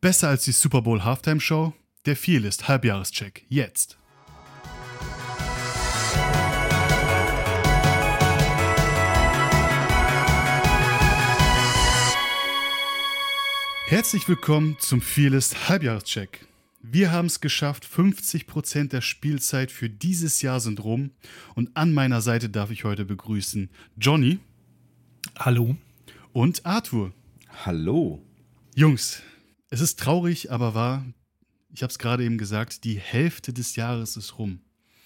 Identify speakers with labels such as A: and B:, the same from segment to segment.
A: Besser als die Super Bowl Halftime Show? Der Fearlist Halbjahrescheck. Jetzt. Herzlich willkommen zum Fearlist Halbjahrescheck. Wir haben es geschafft, 50% der Spielzeit für dieses Jahr sind rum. Und an meiner Seite darf ich heute begrüßen Johnny.
B: Hallo.
A: Und Arthur.
C: Hallo.
A: Jungs, es ist traurig, aber wahr. Ich habe es gerade eben gesagt, die Hälfte des Jahres ist rum.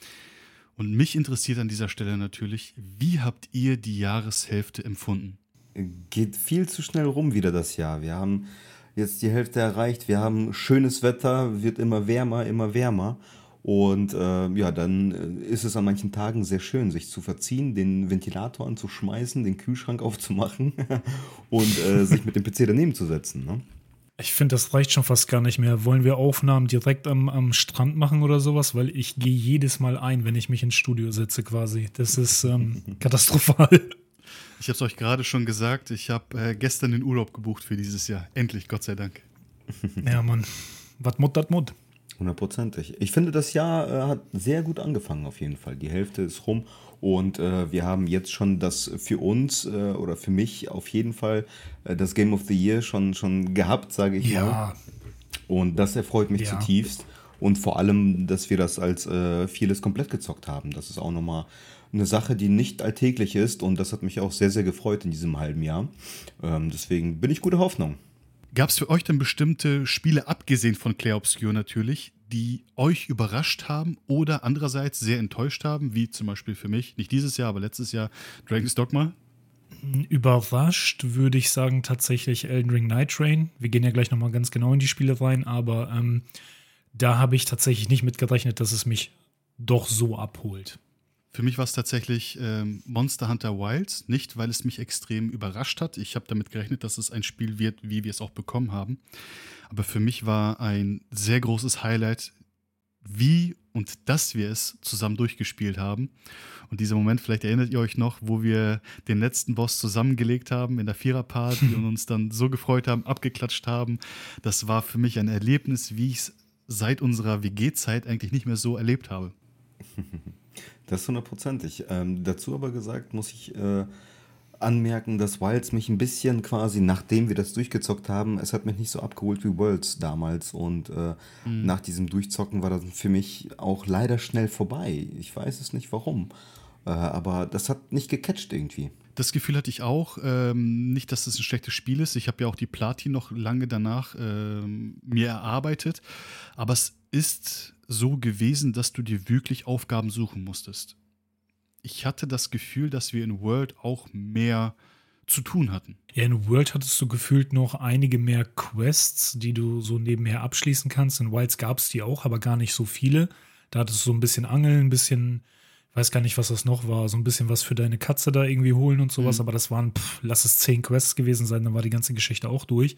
A: Und mich interessiert an dieser Stelle natürlich, wie habt ihr die Jahreshälfte empfunden?
C: Geht viel zu schnell rum wieder das Jahr. Wir haben jetzt die Hälfte erreicht. Wir haben schönes Wetter, wird immer wärmer, immer wärmer. Und dann ist es an manchen Tagen sehr schön, sich zu verziehen, den Ventilator anzuschmeißen, den Kühlschrank aufzumachen und sich mit dem PC daneben zu setzen. Ne?
B: Ich finde, das reicht schon fast gar nicht mehr. Wollen wir Aufnahmen direkt am Strand machen oder sowas? Weil ich gehe jedes Mal ein, wenn ich mich ins Studio setze quasi. Das ist katastrophal.
A: Ich habe es euch gerade schon gesagt, ich habe gestern den Urlaub gebucht für dieses Jahr. Endlich, Gott sei Dank.
B: Ja, Mann. Was Mut, dat Mut.
C: 100%. Ich finde, das Jahr hat sehr gut angefangen auf jeden Fall. Die Hälfte ist rum und wir haben jetzt schon das für uns oder für mich auf jeden Fall das Game of the Year schon gehabt, sage ich mal. Und das erfreut mich zutiefst. Und vor allem, dass wir das als vieles komplett gezockt haben. Das ist auch nochmal eine Sache, die nicht alltäglich ist. Und das hat mich auch sehr, sehr gefreut in diesem halben Jahr. Deswegen bin ich guter Hoffnung.
A: Gab es für euch denn bestimmte Spiele, abgesehen von Clair Obscur natürlich, die euch überrascht haben oder andererseits sehr enttäuscht haben? Wie zum Beispiel für mich, nicht dieses Jahr, aber letztes Jahr, Dragon's Dogma?
B: Überrascht würde ich sagen tatsächlich Elden Ring Night Train. Wir gehen ja gleich nochmal ganz genau in die Spiele rein, aber da habe ich tatsächlich nicht mitgerechnet, dass es mich doch so abholt.
A: Für mich war es tatsächlich Monster Hunter Wilds, nicht weil es mich extrem überrascht hat. Ich habe damit gerechnet, dass es ein Spiel wird, wie wir es auch bekommen haben. Aber für mich war ein sehr großes Highlight, wie und dass wir es zusammen durchgespielt haben. Und dieser Moment, vielleicht erinnert ihr euch noch, wo wir den letzten Boss zusammengelegt haben in der Viererparty und uns dann so gefreut haben, abgeklatscht haben. Das war für mich ein Erlebnis, wie ich es seit unserer WG-Zeit eigentlich nicht mehr so erlebt habe.
C: Das ist 100%. Dazu aber gesagt, muss ich anmerken, dass Wilds mich ein bisschen quasi, nachdem wir das durchgezockt haben, es hat mich nicht so abgeholt wie Worlds damals. Und nach diesem Durchzocken war das für mich auch leider schnell vorbei. Ich weiß es nicht warum. Aber das hat nicht gecatcht irgendwie.
A: Das Gefühl hatte ich auch. Nicht, dass es ein schlechtes Spiel ist. Ich habe ja auch die Platin noch lange danach mir erarbeitet. Aber es ist so gewesen, dass du dir wirklich Aufgaben suchen musstest. Ich hatte das Gefühl, dass wir in World auch mehr zu tun hatten.
B: Ja, in World hattest du gefühlt noch einige mehr Quests, die du so nebenher abschließen kannst. In Wilds gab es die auch, aber gar nicht so viele. Da hattest du so ein bisschen Angeln, ein bisschen, weiß gar nicht, was das noch war, so ein bisschen was für deine Katze da irgendwie holen und sowas. Aber das waren, lass es 10 Quests gewesen sein, dann war die ganze Geschichte auch durch.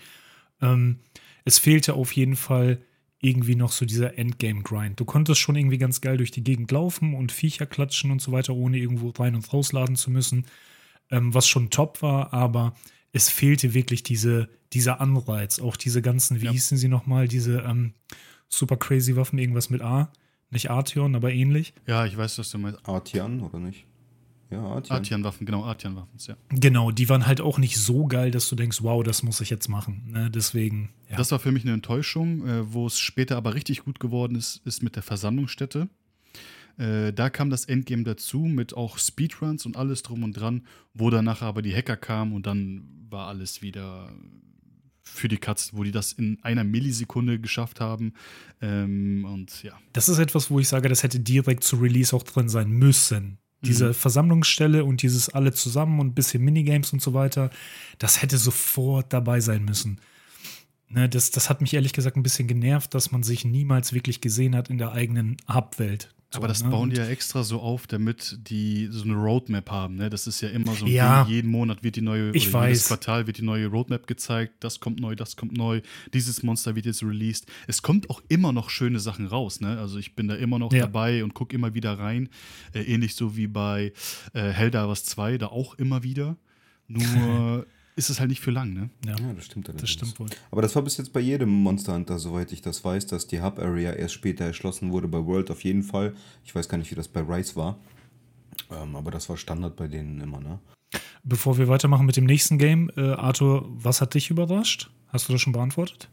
B: Es fehlte auf jeden Fall irgendwie noch so dieser Endgame-Grind. Du konntest schon irgendwie ganz geil durch die Gegend laufen und Viecher klatschen und so weiter, ohne irgendwo rein und rausladen zu müssen, was schon top war, aber es fehlte wirklich dieser Anreiz, auch diese ganzen, wie hießen sie nochmal, diese super crazy Waffen, irgendwas mit A, nicht Arteon, aber ähnlich.
A: Ja, ich weiß, was du meinst.
C: Artian, oder nicht? Ja,
A: Artian-Waffen, genau, Artian-Waffen, ja.
B: Genau, die waren halt auch nicht so geil, dass du denkst, wow, das muss ich jetzt machen. Ne? Deswegen, ja.
A: Das war für mich eine Enttäuschung. Wo es später aber richtig gut geworden ist mit der Versammlungsstätte. Da kam das Endgame dazu mit auch Speedruns und alles drum und dran, wo danach aber die Hacker kamen und dann war alles wieder für die Katz, wo die das in einer Millisekunde geschafft haben. Und ja.
B: Das ist etwas, wo ich sage, das hätte direkt zu Release auch drin sein müssen. Diese Versammlungsstelle und dieses alle zusammen und ein bisschen Minigames und so weiter, das hätte sofort dabei sein müssen. Ne, das hat mich ehrlich gesagt ein bisschen genervt, dass man sich niemals wirklich gesehen hat in der eigenen Hubwelt. So,
A: aber das bauen die ja extra so auf, damit die so eine Roadmap haben. Ne? Das ist ja immer so, jeden Monat wird die neue, jedes Quartal wird die neue Roadmap gezeigt. Das kommt neu, dieses Monster wird jetzt released. Es kommt auch immer noch schöne Sachen raus. Ne? Also ich bin da immer noch dabei und gucke immer wieder rein. Ähnlich so wie bei Helldivers 2, da auch immer wieder. Nur ist es halt nicht für lang, ne?
B: Ja,
C: Ja, das stimmt allerdings.
B: das stimmt wohl.
C: Aber das war bis jetzt bei jedem Monster Hunter, soweit ich das weiß, dass die Hub-Area erst später erschlossen wurde. Bei World auf jeden Fall. Ich weiß gar nicht, wie das bei Rise war. Aber das war Standard bei denen immer, ne?
B: Bevor wir weitermachen mit dem nächsten Game, Arthur, was hat dich überrascht? Hast du das schon beantwortet?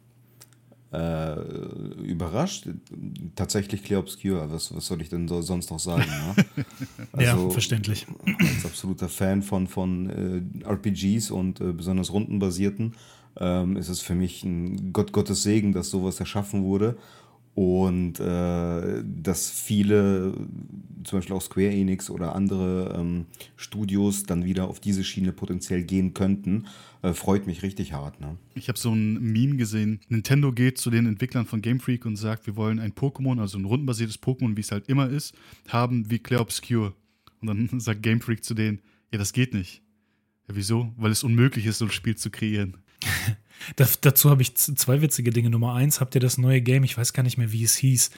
C: Überrascht. Tatsächlich Clear Obscure. Was soll ich denn sonst noch sagen? Ne?
B: Ja, verständlich.
C: Als absoluter Fan von RPGs und besonders rundenbasierten ist es für mich ein Gottes Segen, dass sowas erschaffen wurde. Und dass viele, zum Beispiel auch Square Enix oder andere Studios, dann wieder auf diese Schiene potenziell gehen könnten, freut mich richtig hart. Ne?
A: Ich habe so ein Meme gesehen. Nintendo geht zu den Entwicklern von Game Freak und sagt, wir wollen ein Pokémon, also ein rundenbasiertes Pokémon, wie es halt immer ist, haben wie Clear Obscure. Und dann sagt Game Freak zu denen, ja, das geht nicht. Ja, wieso? Weil es unmöglich ist, so ein Spiel zu kreieren.
B: Dazu habe ich zwei witzige Dinge. Nummer 1, habt ihr das neue Game, ich weiß gar nicht mehr, wie es hieß,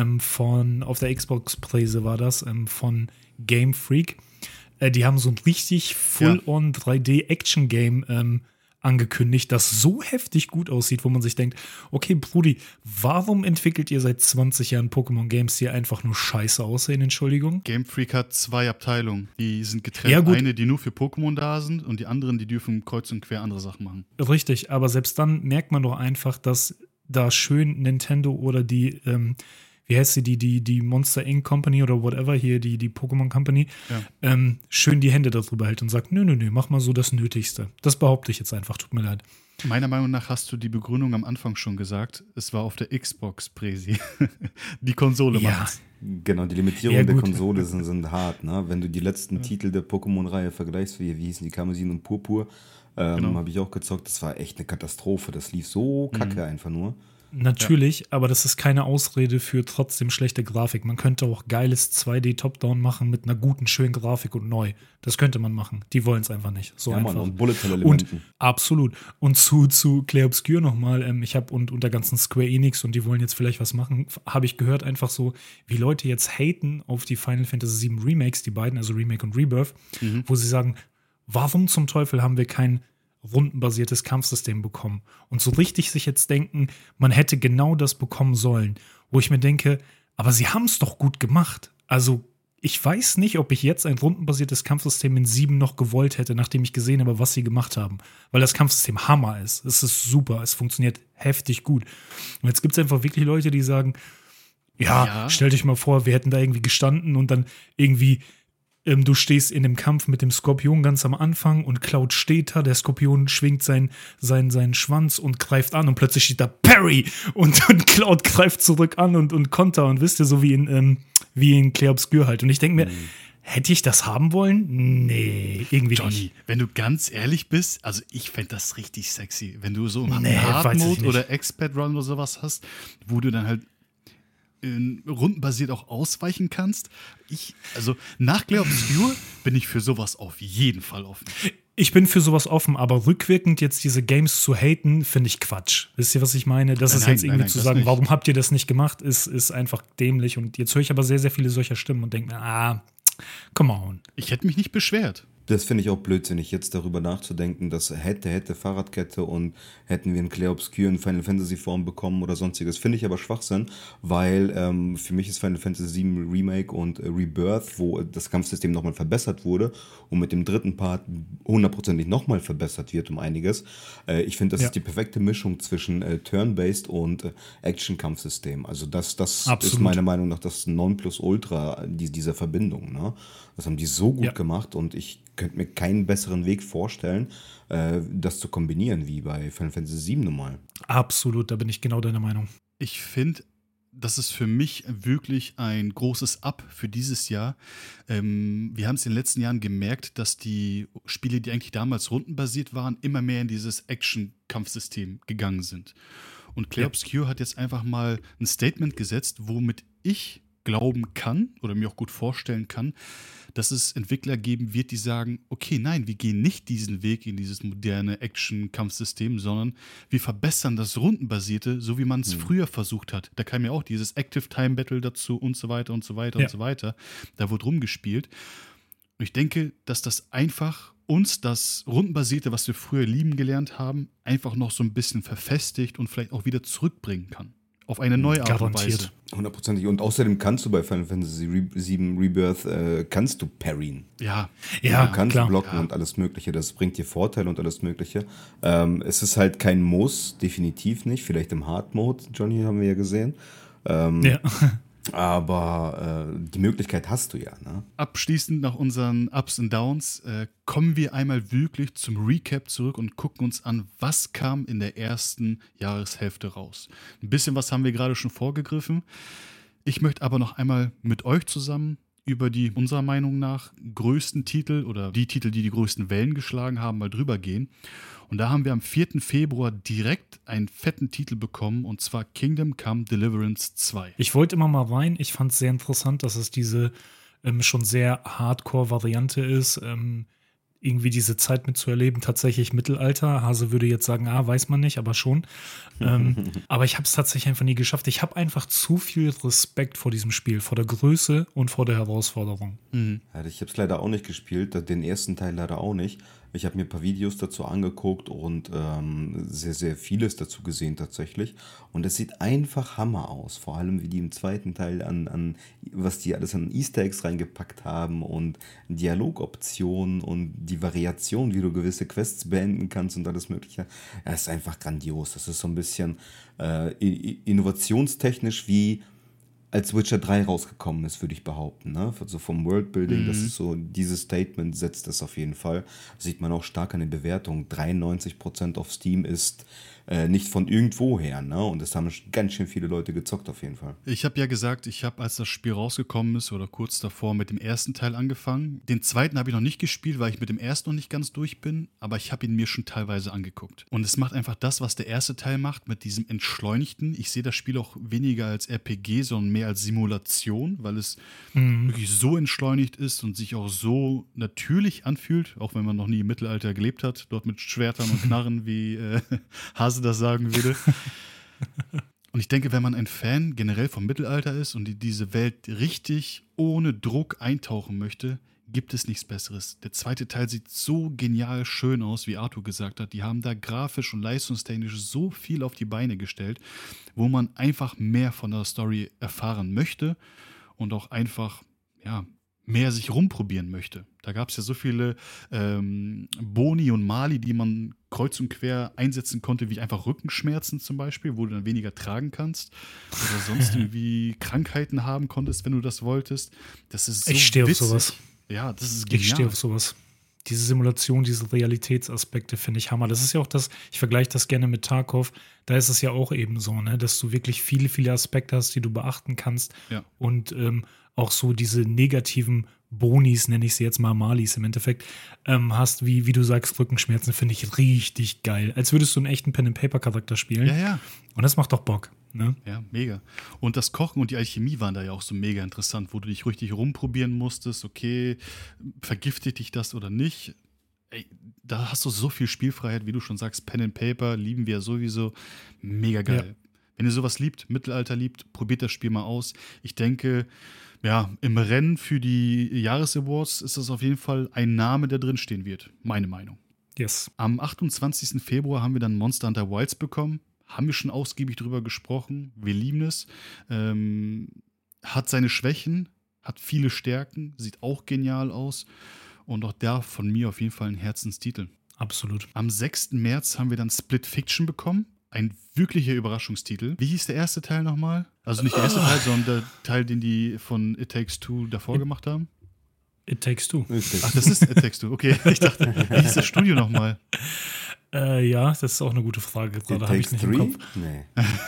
B: auf der Xbox-Präse war das, von Game Freak. Die haben so ein richtig Full-on 3D-Action-Game angekündigt, das so heftig gut aussieht, wo man sich denkt, okay, Brudi, warum entwickelt ihr seit 20 Jahren Pokémon-Games, die einfach nur scheiße aussehen, Entschuldigung?
A: Game Freak hat 2 Abteilungen, die sind getrennt.
B: Ja, gut.
A: Eine, die nur für Pokémon da sind und die anderen, die dürfen kreuz und quer andere Sachen machen.
B: Richtig, aber selbst dann merkt man doch einfach, dass da schön Nintendo oder die, wie heißt sie, die Monster Inc. Company oder whatever, hier die Pokémon Company, schön die Hände darüber hält und sagt, nö, mach mal so das Nötigste. Das behaupte ich jetzt einfach, tut mir leid.
A: Meiner Meinung nach hast du die Begründung am Anfang schon gesagt. Es war auf der Xbox-Präsi. Die Konsole macht's.
C: Genau, die Limitierungen der Konsole sind hart. Ne? Wenn du die letzten Titel der Pokémon-Reihe vergleichst, wie hießen die, Karmesin und Purpur, habe ich auch gezockt. Das war echt eine Katastrophe. Das lief so kacke einfach nur.
B: Natürlich, aber das ist keine Ausrede für trotzdem schlechte Grafik. Man könnte auch geiles 2D-Top-Down machen mit einer guten, schönen Grafik und neu. Das könnte man machen. Die wollen es einfach nicht. So
C: ja,
B: einfach.
C: Mann, und Bullet-Hell-Elementen.
B: Absolut. Und zu Clair Obscur nochmal, ich habe und der ganzen Square Enix und die wollen jetzt vielleicht was machen, habe ich gehört einfach so, wie Leute jetzt haten auf die Final Fantasy VII Remakes, die beiden, also Remake und Rebirth, wo sie sagen, warum zum Teufel haben wir kein rundenbasiertes Kampfsystem bekommen und so richtig sich jetzt denken, man hätte genau das bekommen sollen, wo ich mir denke, aber sie haben es doch gut gemacht. Also ich weiß nicht, ob ich jetzt ein rundenbasiertes Kampfsystem in 7 noch gewollt hätte, nachdem ich gesehen habe, was sie gemacht haben, weil das Kampfsystem Hammer ist. Es ist super, es funktioniert heftig gut. Und jetzt gibt es einfach wirklich Leute, die sagen, ja, stell dich mal vor, wir hätten da irgendwie gestanden und dann irgendwie du stehst in dem Kampf mit dem Skorpion ganz am Anfang und Cloud steht da, der Skorpion schwingt seinen Schwanz und greift an und plötzlich steht da Parry und Cloud greift zurück an und Konter und wisst ihr, so wie in Clair Obscur halt. Und ich denke mir, hätte ich das haben wollen? Nee, irgendwie
A: Johnny,
B: nicht.
A: wenn du ganz ehrlich bist, also ich fände das richtig sexy, wenn du so einen Hard-Mode oder Expert-Run oder sowas hast, wo du dann halt rundenbasiert auch ausweichen kannst. Also nach Clair Obscur bin ich für sowas auf jeden Fall offen.
B: Ich bin für sowas offen, aber rückwirkend jetzt diese Games zu haten, finde ich Quatsch. Wisst ihr, was ich meine? Das ist jetzt irgendwie zu sagen, warum habt ihr das nicht gemacht, ist einfach dämlich. Und jetzt höre ich aber sehr, sehr viele solcher Stimmen und denke mir, come on.
A: Ich hätte mich nicht beschwert.
C: Das finde ich auch blödsinnig, jetzt darüber nachzudenken, dass hätte Fahrradkette und hätten wir einen Clair Obscur in Final Fantasy Form bekommen oder sonstiges. Finde ich aber Schwachsinn, weil für mich ist Final Fantasy VII Remake und Rebirth, wo das Kampfsystem nochmal verbessert wurde und mit dem dritten Part hundertprozentig nochmal verbessert wird um einiges. Ich finde, das ist die perfekte Mischung zwischen Turn-Based und Action-Kampfsystem. Also das ist meiner Meinung nach das Nonplusultra dieser Verbindung. Ne? Das haben die so gut gemacht und ich könnte mir keinen besseren Weg vorstellen, das zu kombinieren, wie bei Final Fantasy VII normal.
B: Absolut, da bin ich genau deiner Meinung.
A: Ich finde, das ist für mich wirklich ein großes Up für dieses Jahr. Wir haben es in den letzten Jahren gemerkt, dass die Spiele, die eigentlich damals rundenbasiert waren, immer mehr in dieses Action-Kampfsystem gegangen sind. Und Clair Obscur hat jetzt einfach mal ein Statement gesetzt, womit ich glauben kann oder mir auch gut vorstellen kann, dass es Entwickler geben wird, die sagen, okay, nein, wir gehen nicht diesen Weg in dieses moderne Action-Kampfsystem, sondern wir verbessern das Rundenbasierte, so wie man es früher versucht hat. Da kam ja auch dieses Active Time Battle dazu und so weiter und so weiter und so weiter. Da wurde rumgespielt. Und ich denke, dass das einfach uns das Rundenbasierte, was wir früher lieben gelernt haben, einfach noch so ein bisschen verfestigt und vielleicht auch wieder zurückbringen kann. Auf eine neue Art und Weise.
B: Garantiert.
C: 100%. Und außerdem kannst du bei Final Fantasy VII Rebirth kannst du parryen.
A: Ja,
C: Du kannst
B: klar.
C: blocken und alles Mögliche. Das bringt dir Vorteile und alles Mögliche. Es ist halt kein Muss, definitiv nicht. Vielleicht im Hard Mode, Johnny, haben wir ja gesehen.
B: Ja.
C: Aber die Möglichkeit hast du ja, ne?
A: Abschließend nach unseren Ups und Downs kommen wir einmal wirklich zum Recap zurück und gucken uns an, was kam in der ersten Jahreshälfte raus. Ein bisschen was haben wir gerade schon vorgegriffen. Ich möchte aber noch einmal mit euch zusammen über die unserer Meinung nach größten Titel oder die Titel, die größten Wellen geschlagen haben, mal drüber gehen. Und da haben wir am 4. Februar direkt einen fetten Titel bekommen, und zwar Kingdom Come Deliverance 2.
B: Ich wollte immer mal rein. Ich fand es sehr interessant, dass es diese schon sehr Hardcore-Variante ist, irgendwie diese Zeit mitzuerleben. Tatsächlich Mittelalter. Hase würde jetzt sagen, weiß man nicht, aber schon. Aber ich habe es tatsächlich einfach nie geschafft. Ich habe einfach zu viel Respekt vor diesem Spiel, vor der Größe und vor der Herausforderung.
C: Ja, ich habe es leider auch nicht gespielt, den ersten Teil leider auch nicht. Ich habe mir ein paar Videos dazu angeguckt und sehr, sehr vieles dazu gesehen tatsächlich. Und es sieht einfach Hammer aus. Vor allem, wie die im zweiten Teil was die alles an Easter Eggs reingepackt haben und Dialogoptionen und die Variation, wie du gewisse Quests beenden kannst und alles Mögliche. Ja, ist einfach grandios. Das ist so ein bisschen innovationstechnisch wie als Witcher 3 rausgekommen ist, würde ich behaupten. Ne? So vom Worldbuilding, das ist so, dieses Statement setzt das auf jeden Fall. Das sieht man auch stark an den Bewertungen. 93% auf Steam ist nicht von irgendwoher. Ne? Und das haben ganz schön viele Leute gezockt auf jeden Fall.
A: Ich habe ja gesagt, ich habe, als das Spiel rausgekommen ist oder kurz davor, mit dem ersten Teil angefangen. Den zweiten habe ich noch nicht gespielt, weil ich mit dem ersten noch nicht ganz durch bin, aber ich habe ihn mir schon teilweise angeguckt. Und es macht einfach das, was der erste Teil macht, mit diesem Entschleunigten. Ich sehe das Spiel auch weniger als RPG, sondern mehr als Simulation, weil es wirklich so entschleunigt ist und sich auch so natürlich anfühlt, auch wenn man noch nie im Mittelalter gelebt hat, dort mit Schwertern und Knarren, wie Hase das sagen würde. Und ich denke, wenn man ein Fan generell vom Mittelalter ist und in diese Welt richtig ohne Druck eintauchen möchte, gibt es nichts Besseres. Der zweite Teil sieht so genial schön aus, wie Arthur gesagt hat. Die haben da grafisch und leistungstechnisch so viel auf die Beine gestellt, wo man einfach mehr von der Story erfahren möchte und auch einfach, ja, mehr sich rumprobieren möchte. Da gab es ja so viele Boni und Mali, die man kreuz und quer einsetzen konnte, wie einfach Rückenschmerzen zum Beispiel, wo du dann weniger tragen kannst oder sonst irgendwie Krankheiten haben konntest, wenn du das wolltest. Das ist so
B: Ich stehe auf
A: witzig.
B: sowas.
A: Ja, das ist genial.
B: Ich stehe auf sowas. Diese Simulation, diese Realitätsaspekte finde ich Hammer. Das ist ja auch das, ich vergleiche das gerne mit Tarkov, da ist es ja auch eben so, ne, dass du wirklich viele, viele Aspekte hast, die du beachten kannst.
A: Ja.
B: Und auch so diese negativen Bonis, nenne ich sie jetzt mal, Malis im Endeffekt, hast, wie du sagst, Rückenschmerzen, finde ich richtig geil. Als würdest du einen echten Pen-and-Paper-Charakter spielen.
A: Ja, ja.
B: Und das macht doch Bock. Ne?
A: Ja, mega. Und das Kochen und die Alchemie waren da ja auch so mega interessant, wo du dich richtig rumprobieren musstest, okay, vergiftet dich das oder nicht? Ey, da hast du so viel Spielfreiheit, wie du schon sagst, Pen and Paper lieben wir ja sowieso. Mega geil.
B: Ja.
A: Wenn ihr sowas liebt, Mittelalter liebt, probiert das Spiel mal aus. Ich denke, ja, im Rennen für die Jahresawards ist das auf jeden Fall ein Name, der drin stehen wird. Meine Meinung.
B: Yes.
A: Am 28. Februar haben wir dann Monster Hunter Wilds bekommen. Haben wir schon ausgiebig drüber gesprochen. Wir lieben es. Hat seine Schwächen, hat viele Stärken, sieht auch genial aus. Und auch da von mir auf jeden Fall ein Herzenstitel.
B: Absolut.
A: Am 6. März haben wir dann Split Fiction bekommen. Ein wirklicher Überraschungstitel. Wie hieß der erste Teil nochmal? Also nicht der erste Teil, sondern der Teil, den die von It Takes Two davor gemacht haben.
B: It Takes Two.
A: Ach, das ist It Takes Two. Okay, ich dachte, wie hieß das Studio nochmal?
B: Ja, das ist auch eine gute Frage. Gerade habe ich nicht im Kopf.
C: Nee.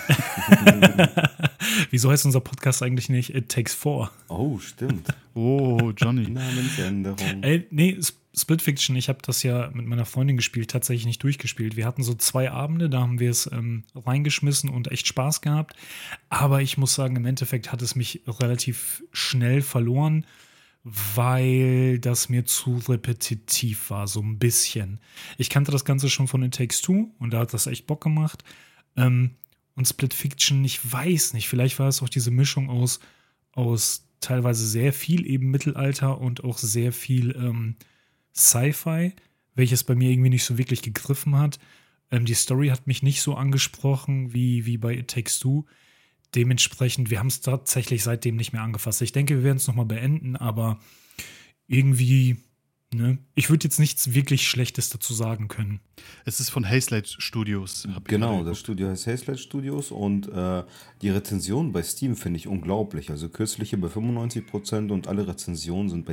B: Wieso heißt unser Podcast eigentlich nicht It Takes Four?
C: Oh, stimmt.
A: Oh, Johnny.
C: Namensänderung.
B: Nee, Split Fiction, ich habe das ja mit meiner Freundin gespielt, tatsächlich nicht durchgespielt. Wir hatten so 2 Abende, da haben wir es reingeschmissen und echt Spaß gehabt. Aber ich muss sagen, im Endeffekt hat es mich relativ schnell verloren, weil das mir zu repetitiv war, so ein bisschen. Ich kannte das Ganze schon von It Takes Two und da hat das echt Bock gemacht. Und Split Fiction, ich weiß nicht, vielleicht war es auch diese Mischung aus teilweise sehr viel eben Mittelalter und auch sehr viel Sci-Fi, welches bei mir irgendwie nicht so wirklich gegriffen hat. Die Story hat mich nicht so angesprochen wie bei It Takes Two. Dementsprechend, wir haben es tatsächlich seitdem nicht mehr angefasst. Ich denke, wir werden es nochmal beenden, aber irgendwie, ne? Ich würde jetzt nichts wirklich Schlechtes dazu sagen können.
A: Es ist von Hazelight Studios.
C: Genau, das Studio heißt Hazelight Studios und die Rezensionen bei Steam finde ich unglaublich. Also kürzliche bei 95% und alle Rezensionen sind bei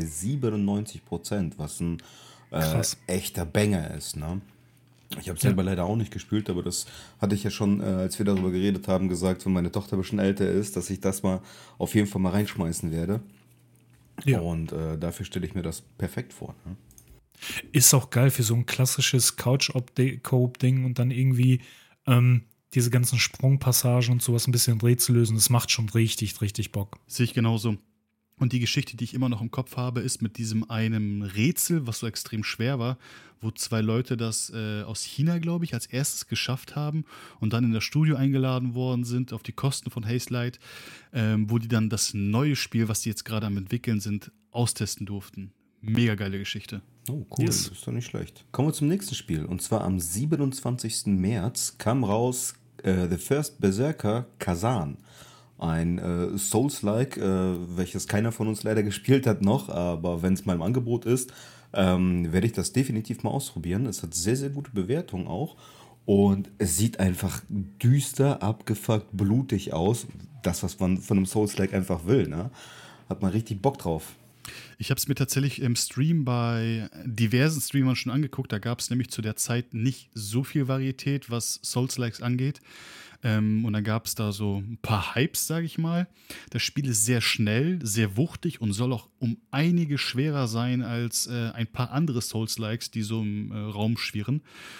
C: 97%, was ein
B: Krass.
C: echter Banger ist, ne? Ich habe selber leider auch nicht gespielt, aber das hatte ich ja schon, als wir darüber geredet haben, gesagt, wenn meine Tochter ein bisschen älter ist, dass ich das mal auf jeden Fall mal reinschmeißen werde.
B: Ja.
C: Und dafür stelle ich mir das perfekt vor. Ne?
B: Ist auch geil für so ein klassisches Couch-Coop-Ding und dann irgendwie diese ganzen Sprungpassagen und sowas ein bisschen Rätsel lösen. Das macht schon richtig, richtig Bock.
A: Sehe ich genauso. Und die Geschichte, die ich immer noch im Kopf habe, ist mit diesem einem Rätsel, was so extrem schwer war, wo zwei Leute das aus China, glaube ich, als erstes geschafft haben und dann in das Studio eingeladen worden sind, auf die Kosten von Hazelight, wo die dann das neue Spiel, was die jetzt gerade am entwickeln sind, austesten durften. Mega geile Geschichte.
C: Oh, cool,
B: Yes.
C: das ist doch nicht schlecht. Kommen wir zum nächsten Spiel. Und zwar am 27. März kam raus The First Berserker Kazan. Ein Souls-like, welches keiner von uns leider gespielt hat noch, aber wenn es mal im Angebot ist, werde ich das definitiv mal ausprobieren. Es hat sehr, sehr gute Bewertungen auch und es sieht einfach düster, abgefuckt, blutig aus. Das, was man von einem Souls-like einfach will, ne? Hat man richtig Bock drauf.
A: Ich habe es mir tatsächlich im Stream bei diversen Streamern schon angeguckt. Da gab es nämlich zu der Zeit nicht so viel Varietät, was Souls-Likes angeht. Und dann gab es da so ein paar Hypes, sage ich mal. Das Spiel ist sehr schnell, sehr wuchtig und soll auch um einige schwerer sein als ein paar andere Souls-Likes, die so im Raum schwirren.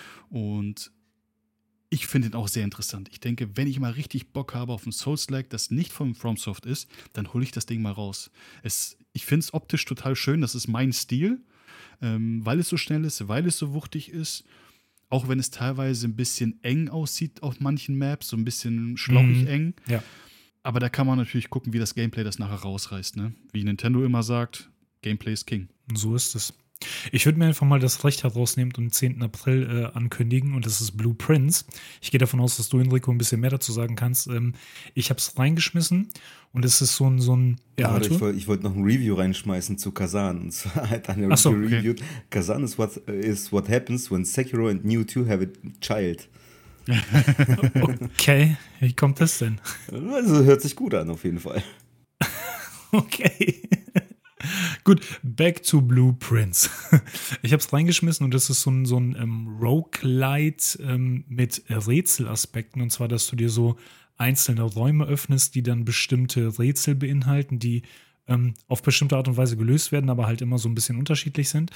A: Und ich finde ihn auch sehr interessant. Ich denke, wenn ich mal richtig Bock habe auf ein Souls-like, das nicht von FromSoft ist, dann hole ich das Ding mal raus. Ich finde es optisch total schön, das ist mein Stil, weil es so schnell ist, weil es so wuchtig ist. Auch wenn es teilweise ein bisschen eng aussieht auf manchen Maps, so ein bisschen schlauchig eng.
B: Ja.
A: Aber da kann man natürlich gucken, wie das Gameplay das nachher rausreißt. Ne? Wie Nintendo immer sagt, Gameplay ist King.
B: So ist es. Ich würde mir einfach mal das Recht herausnehmen und den 10. April ankündigen und das ist Blue Prince. Ich gehe davon aus, dass du, Enrico, ein bisschen mehr dazu sagen kannst. Ich habe es reingeschmissen und es ist so ein
C: Ja,
B: Arthur?
C: ich wollte noch ein Review reinschmeißen zu Kazan. Und zwar halt eine
B: Ach so,
C: Review.
A: okay.
C: Kazan is what happens when Sekiro and Nioh 2 have a child.
B: Okay, wie kommt das denn?
C: Also hört sich gut an, auf jeden Fall.
B: Okay. Gut, back to Blue Prince. Ich habe es reingeschmissen und das ist so ein Roguelite mit Rätselaspekten. Und zwar, dass du dir so einzelne Räume öffnest, die dann bestimmte Rätsel beinhalten, die auf bestimmte Art und Weise gelöst werden, aber halt immer so ein bisschen unterschiedlich sind.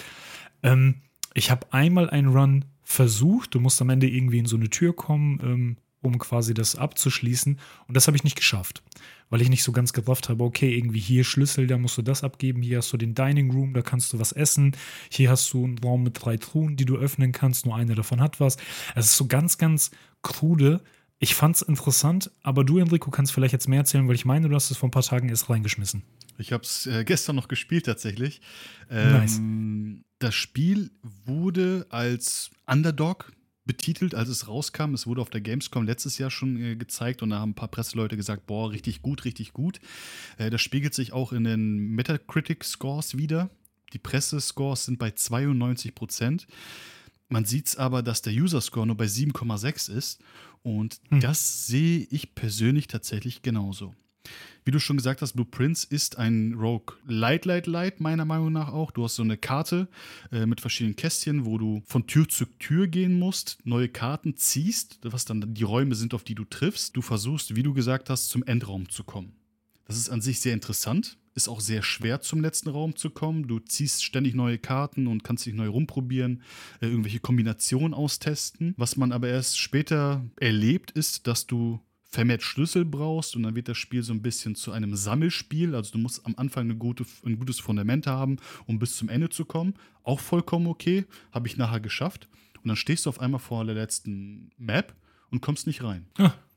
B: Ich habe einmal einen Run versucht. Du musst am Ende irgendwie in so eine Tür kommen, um quasi das abzuschließen. Und das habe ich nicht geschafft, weil ich nicht so ganz gerafft habe, okay, irgendwie hier Schlüssel, da musst du das abgeben, hier hast du den Dining Room, da kannst du was essen, hier hast du einen Raum mit 3 Truhen, die du öffnen kannst, nur eine davon hat was. Es ist so ganz, ganz krude. Ich fand's interessant, aber du, Enrico, kannst vielleicht jetzt mehr erzählen, weil ich meine, du hast es vor ein paar Tagen erst reingeschmissen.
A: Ich habe es gestern noch gespielt tatsächlich.
B: Nice.
A: Das Spiel wurde als Underdog betitelt, als es rauskam. Es wurde auf der Gamescom letztes Jahr schon gezeigt und da haben ein paar Presseleute gesagt, boah, richtig gut, richtig gut. Das spiegelt sich auch in den Metacritic-Scores wieder. Die Pressescores sind bei 92%. Man sieht es aber, dass der User-Score nur bei 7,6 ist und das sehe ich persönlich tatsächlich genauso. Wie du schon gesagt hast, Blue Prince ist ein Rogue Light, meiner Meinung nach auch. Du hast so eine Karte mit verschiedenen Kästchen, wo du von Tür zu Tür gehen musst, neue Karten ziehst, was dann die Räume sind, auf die du triffst. Du versuchst, wie du gesagt hast, zum Endraum zu kommen. Das ist an sich sehr interessant, ist auch sehr schwer, zum letzten Raum zu kommen. Du ziehst ständig neue Karten und kannst dich neu rumprobieren, irgendwelche Kombinationen austesten. Was man aber erst später erlebt, ist, dass du vermehrt Schlüssel brauchst und dann wird das Spiel so ein bisschen zu einem Sammelspiel. Also du musst am Anfang ein gutes Fundament haben, um bis zum Ende zu kommen. Auch vollkommen okay, habe ich nachher geschafft. Und dann stehst du auf einmal vor der letzten Map und kommst nicht rein.
B: Ah,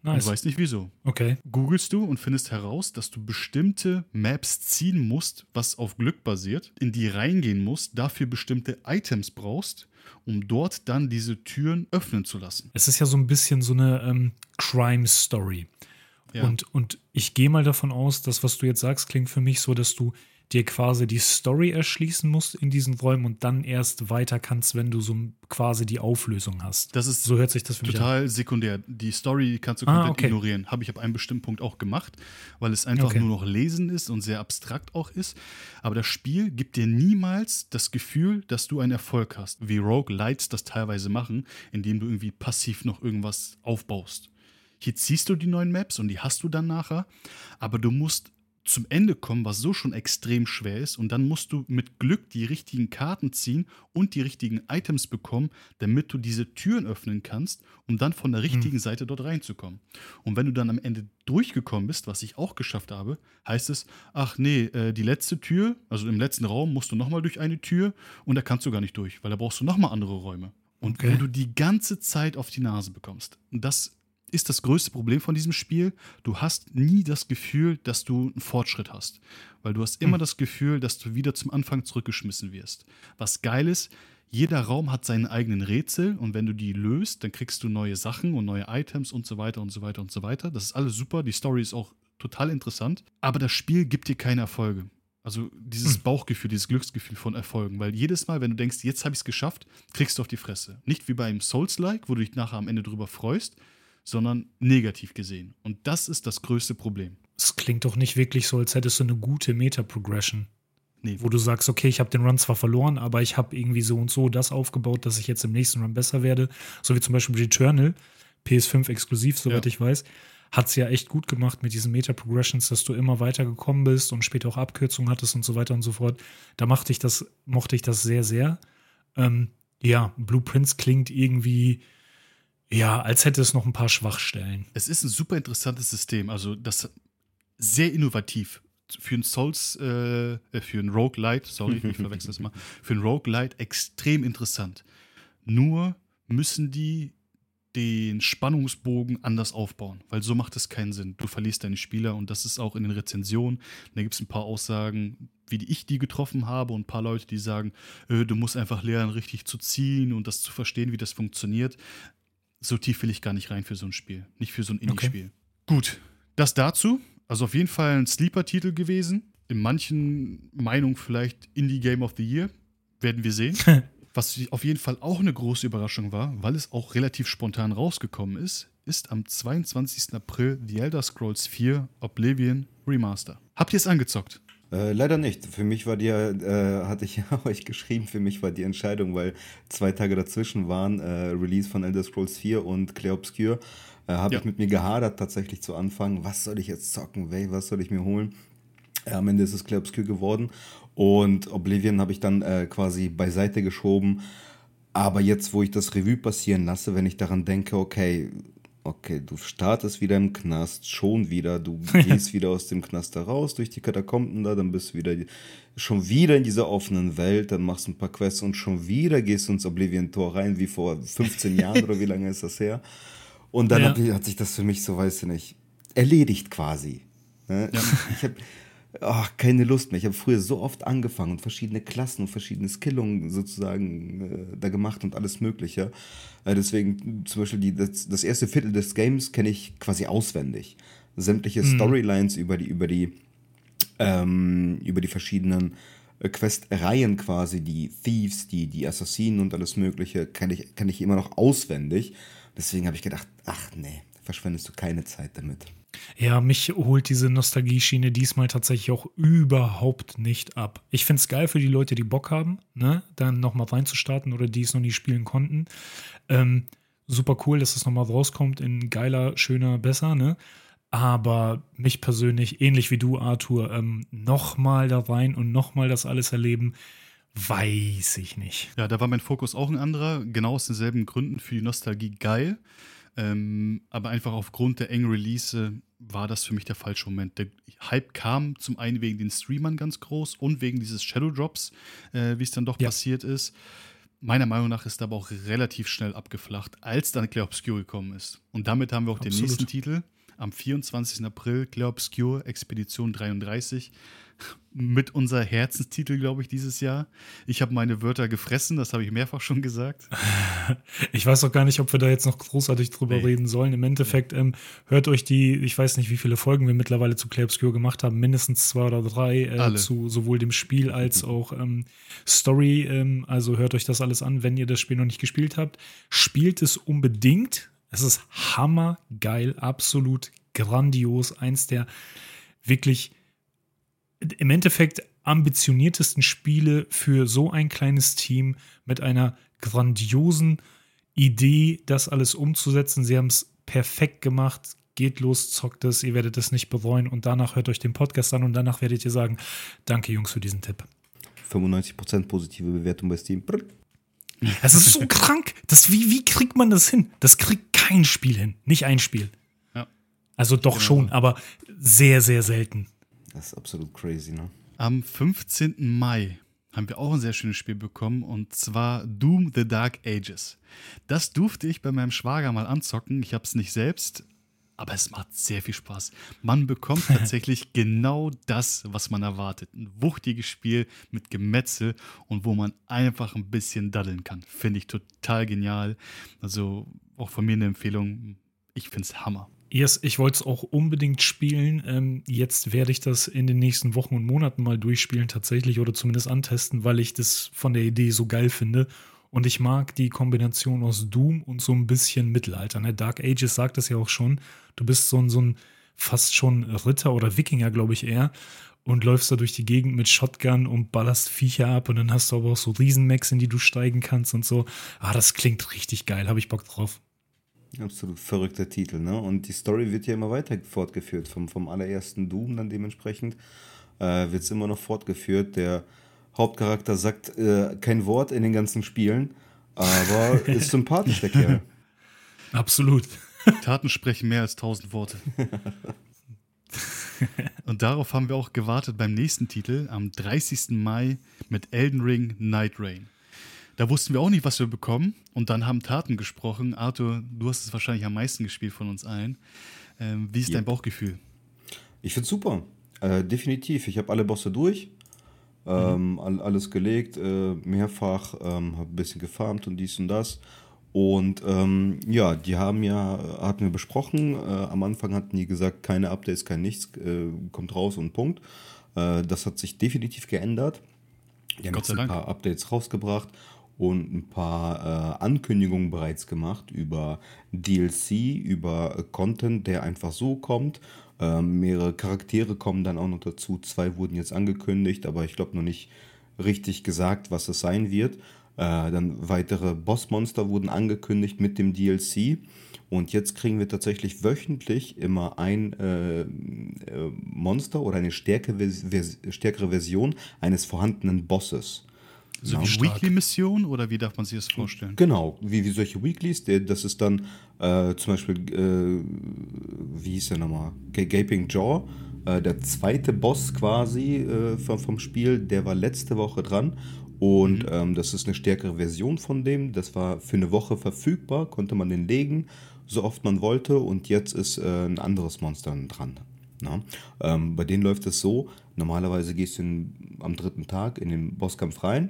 A: Und du weißt nicht wieso.
B: Okay.
A: Googlest du und findest heraus, dass du bestimmte Maps ziehen musst, was auf Glück basiert, in die reingehen musst, dafür bestimmte Items brauchst, um dort dann diese Türen öffnen zu lassen.
B: Es ist ja so ein bisschen so eine Crime-Story.
A: Ja.
B: Und ich gehe mal davon aus, dass was du jetzt sagst, klingt für mich so, dass du dir quasi die Story erschließen musst in diesen Räumen und dann erst weiter kannst, wenn du so quasi die Auflösung hast.
A: Das ist
B: so hört sich das für mich an.
A: total sekundär. Die Story kannst du komplett
B: okay.
A: ignorieren. Habe ich ab einem bestimmten Punkt auch gemacht, weil es einfach nur noch Lesen ist und sehr abstrakt auch ist. Aber das Spiel gibt dir niemals das Gefühl, dass du einen Erfolg hast, wie Roguelites das teilweise machen, indem du irgendwie passiv noch irgendwas aufbaust. Hier ziehst du die neuen Maps und die hast du dann nachher, aber du musst zum Ende kommen, was so schon extrem schwer ist, und dann musst du mit Glück die richtigen Karten ziehen und die richtigen Items bekommen, damit du diese Türen öffnen kannst, um dann von der richtigen Seite dort reinzukommen. Und wenn du dann am Ende durchgekommen bist, was ich auch geschafft habe, heißt es, ach nee, die letzte Tür, also im letzten Raum musst du nochmal durch eine Tür und da kannst du gar nicht durch, weil da brauchst du nochmal andere Räume. Und wo du die ganze Zeit auf die Nase bekommst. Und das ist das größte Problem von diesem Spiel. Du hast nie das Gefühl, dass du einen Fortschritt hast. Weil du hast immer das Gefühl, dass du wieder zum Anfang zurückgeschmissen wirst. Was geil ist, jeder Raum hat seinen eigenen Rätsel und wenn du die löst, dann kriegst du neue Sachen und neue Items und so weiter und so weiter und so weiter. Das ist alles super. Die Story ist auch total interessant. Aber das Spiel gibt dir keine Erfolge. Also dieses Bauchgefühl, dieses Glücksgefühl von Erfolgen. Weil jedes Mal, wenn du denkst, jetzt habe ich es geschafft, kriegst du auf die Fresse. Nicht wie bei einem Souls-like, wo du dich nachher am Ende drüber freust, sondern negativ gesehen. Und das ist das größte Problem.
B: Es klingt doch nicht wirklich so, als hättest du eine gute Meta-Progression.
A: Nee.
B: Wo du sagst, okay, ich habe den Run zwar verloren, aber ich habe irgendwie so und so das aufgebaut, dass ich jetzt im nächsten Run besser werde. So wie zum Beispiel Returnal, PS5 exklusiv, soweit ich weiß, hat es ja echt gut gemacht mit diesen Meta-Progressions, dass du immer weiter gekommen bist und später auch Abkürzungen hattest und so weiter und so fort. Da mochte ich das sehr, sehr. Blueprints klingt irgendwie als hätte es noch ein paar Schwachstellen.
A: Es ist ein super interessantes System, also das sehr innovativ. Für ein für ein Roguelite, sorry, ich verwechsel das mal, für ein Roguelite extrem interessant. Nur müssen die den Spannungsbogen anders aufbauen, weil so macht es keinen Sinn. Du verlierst deine Spieler und das ist auch in den Rezensionen. Da gibt es ein paar Aussagen, wie ich die getroffen habe und ein paar Leute, die sagen, du musst einfach lernen, richtig zu ziehen und das zu verstehen, wie das funktioniert. So tief will ich gar nicht rein für so ein Spiel. Nicht für so ein Indie-Spiel. Gut, das dazu. Also auf jeden Fall ein Sleeper-Titel gewesen. In manchen Meinungen vielleicht Indie-Game of the Year. Werden wir sehen. Was auf jeden Fall auch eine große Überraschung war, weil es auch relativ spontan rausgekommen ist am 22. April The Elder Scrolls 4 Oblivion Remaster. Habt ihr es angezockt?
C: Leider nicht. Für mich war hatte ich ja euch geschrieben, für mich war die Entscheidung, weil 2 Tage dazwischen waren Release von Elder Scrolls 4 und Clair Obscur. Habe ich mit mir gehadert, tatsächlich zu Anfang. Was soll ich jetzt zocken? Was soll ich mir holen? Am Ende ist es Clair Obscur geworden. Und Oblivion habe ich dann quasi beiseite geschoben. Aber jetzt, wo ich das Revue passieren lasse, wenn ich daran denke, okay, du startest wieder im Knast, schon wieder, du gehst wieder aus dem Knast da raus, durch die Katakomben da, dann bist du schon wieder in dieser offenen Welt, dann machst du ein paar Quests und schon wieder gehst du ins Oblivion-Tor rein, wie vor 15 Jahren oder wie lange ist das her? Und dann hat sich das für mich so, weiß ich nicht, erledigt quasi. Ne? Ja. Ich habe keine Lust mehr. Ich habe früher so oft angefangen und verschiedene Klassen und verschiedene Skillungen sozusagen da gemacht und alles Mögliche. Deswegen zum Beispiel das erste Viertel des Games kenne ich quasi auswendig. Sämtliche Storylines über die verschiedenen Quest-Reihen quasi, die Thieves, die Assassinen und alles Mögliche, kann ich immer noch auswendig. Deswegen habe ich gedacht, ach nee, verschwendest du keine Zeit damit.
B: Ja, mich holt diese Nostalgie-Schiene diesmal tatsächlich auch überhaupt nicht ab. Ich finde es geil für die Leute, die Bock haben, ne, dann nochmal reinzustarten oder die es noch nie spielen konnten. Super cool, dass es nochmal rauskommt in geiler, schöner, besser, ne? Aber mich persönlich, ähnlich wie du, Arthur, nochmal da rein und nochmal das alles erleben, weiß ich nicht.
A: Ja, da war mein Fokus auch ein anderer, genau aus denselben Gründen für die Nostalgie geil. Aber einfach aufgrund der engen Release war das für mich der falsche Moment. Der Hype kam zum einen wegen den Streamern ganz groß und wegen dieses Shadow Drops, wie es dann doch passiert ist. Meiner Meinung nach ist er aber auch relativ schnell abgeflacht, als dann Clair Obscur gekommen ist. Und damit haben wir auch den nächsten Titel. Am 24. April, Clair Obscur, Expedition 33. Mit unser Herzenstitel, glaube ich, dieses Jahr. Ich habe meine Wörter gefressen, das habe ich mehrfach schon gesagt.
B: Ich weiß auch gar nicht, ob wir da jetzt noch großartig drüber reden sollen. Im Endeffekt hört euch ich weiß nicht, wie viele Folgen wir mittlerweile zu Clair Obscur gemacht haben, mindestens 2 oder 3 zu sowohl dem Spiel als auch Story. Also hört euch das alles an, wenn ihr das Spiel noch nicht gespielt habt. Spielt es unbedingt. Es ist hammergeil, absolut grandios. Eins der wirklich im Endeffekt ambitioniertesten Spiele für so ein kleines Team mit einer grandiosen Idee, das alles umzusetzen. Sie haben es perfekt gemacht. Geht los, zockt es, ihr werdet es nicht bereuen und danach hört euch den Podcast an und danach werdet ihr sagen, danke Jungs für diesen Tipp.
C: 95% positive Bewertung bei Steam.
B: Das ist so krank. Wie kriegt man das hin? Das kriegt kein Spiel hin. Nicht ein Spiel.
A: Ja.
B: Also doch schon, aber sehr, sehr selten.
C: Das ist absolut crazy, ne?
A: Am 15. Mai haben wir auch ein sehr schönes Spiel bekommen und zwar Doom The Dark Ages. Das durfte ich bei meinem Schwager mal anzocken. Ich habe es nicht selbst, aber es macht sehr viel Spaß. Man bekommt tatsächlich genau das, was man erwartet. Ein wuchtiges Spiel mit Gemetzel und wo man einfach ein bisschen daddeln kann. Finde ich total genial. Also auch von mir eine Empfehlung. Ich finde es Hammer.
B: Yes, ich wollte es auch unbedingt spielen. Jetzt werde ich das in den nächsten Wochen und Monaten mal durchspielen tatsächlich oder zumindest antesten, weil ich das von der Idee so geil finde. Und ich mag die Kombination aus Doom und so ein bisschen Mittelalter. Ne? Dark Ages sagt das ja auch schon. Du bist so ein fast schon Ritter oder Wikinger, glaube ich eher. Und läufst da durch die Gegend mit Shotgun und ballerst Viecher ab. Und dann hast du aber auch so Riesenmechs, in die du steigen kannst und so. Das klingt richtig geil. Habe ich Bock drauf.
C: Absolut verrückter Titel, ne? Und die Story wird ja immer weiter fortgeführt. Vom allerersten Doom dann dementsprechend wird es immer noch fortgeführt. Der Hauptcharakter sagt kein Wort in den ganzen Spielen, aber ist sympathisch, der Kerl.
B: Absolut.
A: Taten sprechen mehr als 1000 Worte. Und darauf haben wir auch gewartet beim nächsten Titel, am 30. Mai mit Elden Ring Night Rain. Da wussten wir auch nicht, was wir bekommen. Und dann haben Taten gesprochen. Arthur, du hast es wahrscheinlich am meisten gespielt von uns allen. Wie ist dein Bauchgefühl?
C: Ich finde es super. Definitiv. Ich habe alle Bosse durch. Alles gelegt. Mehrfach. Habe ein bisschen gefarmt und dies und das. Und die hatten wir besprochen. Am Anfang hatten die gesagt, keine Updates, kein nichts. Kommt raus und Punkt. Das hat sich definitiv geändert. Die haben jetzt ein paar Updates rausgebracht und ein paar Ankündigungen bereits gemacht über DLC, über Content, der einfach so kommt. Mehrere Charaktere kommen dann auch noch dazu. 2 wurden jetzt angekündigt, aber ich glaube noch nicht richtig gesagt, was es sein wird. Dann weitere Bossmonster wurden angekündigt mit dem DLC. Und jetzt kriegen wir tatsächlich wöchentlich immer ein Monster oder eine stärkere Version eines vorhandenen Bosses.
A: So wie Weekly-Mission oder wie darf man sich das vorstellen?
C: Genau, wie solche Weeklies. Das ist dann zum Beispiel, wie hieß der nochmal? Gaping Jaw. Der zweite Boss quasi vom Spiel, der war letzte Woche dran. Und das ist eine stärkere Version von dem. Das war für eine Woche verfügbar, konnte man den legen, so oft man wollte. Und jetzt ist ein anderes Monster dran. Bei denen läuft es so, normalerweise gehst du am 3. Tag in den Bosskampf rein.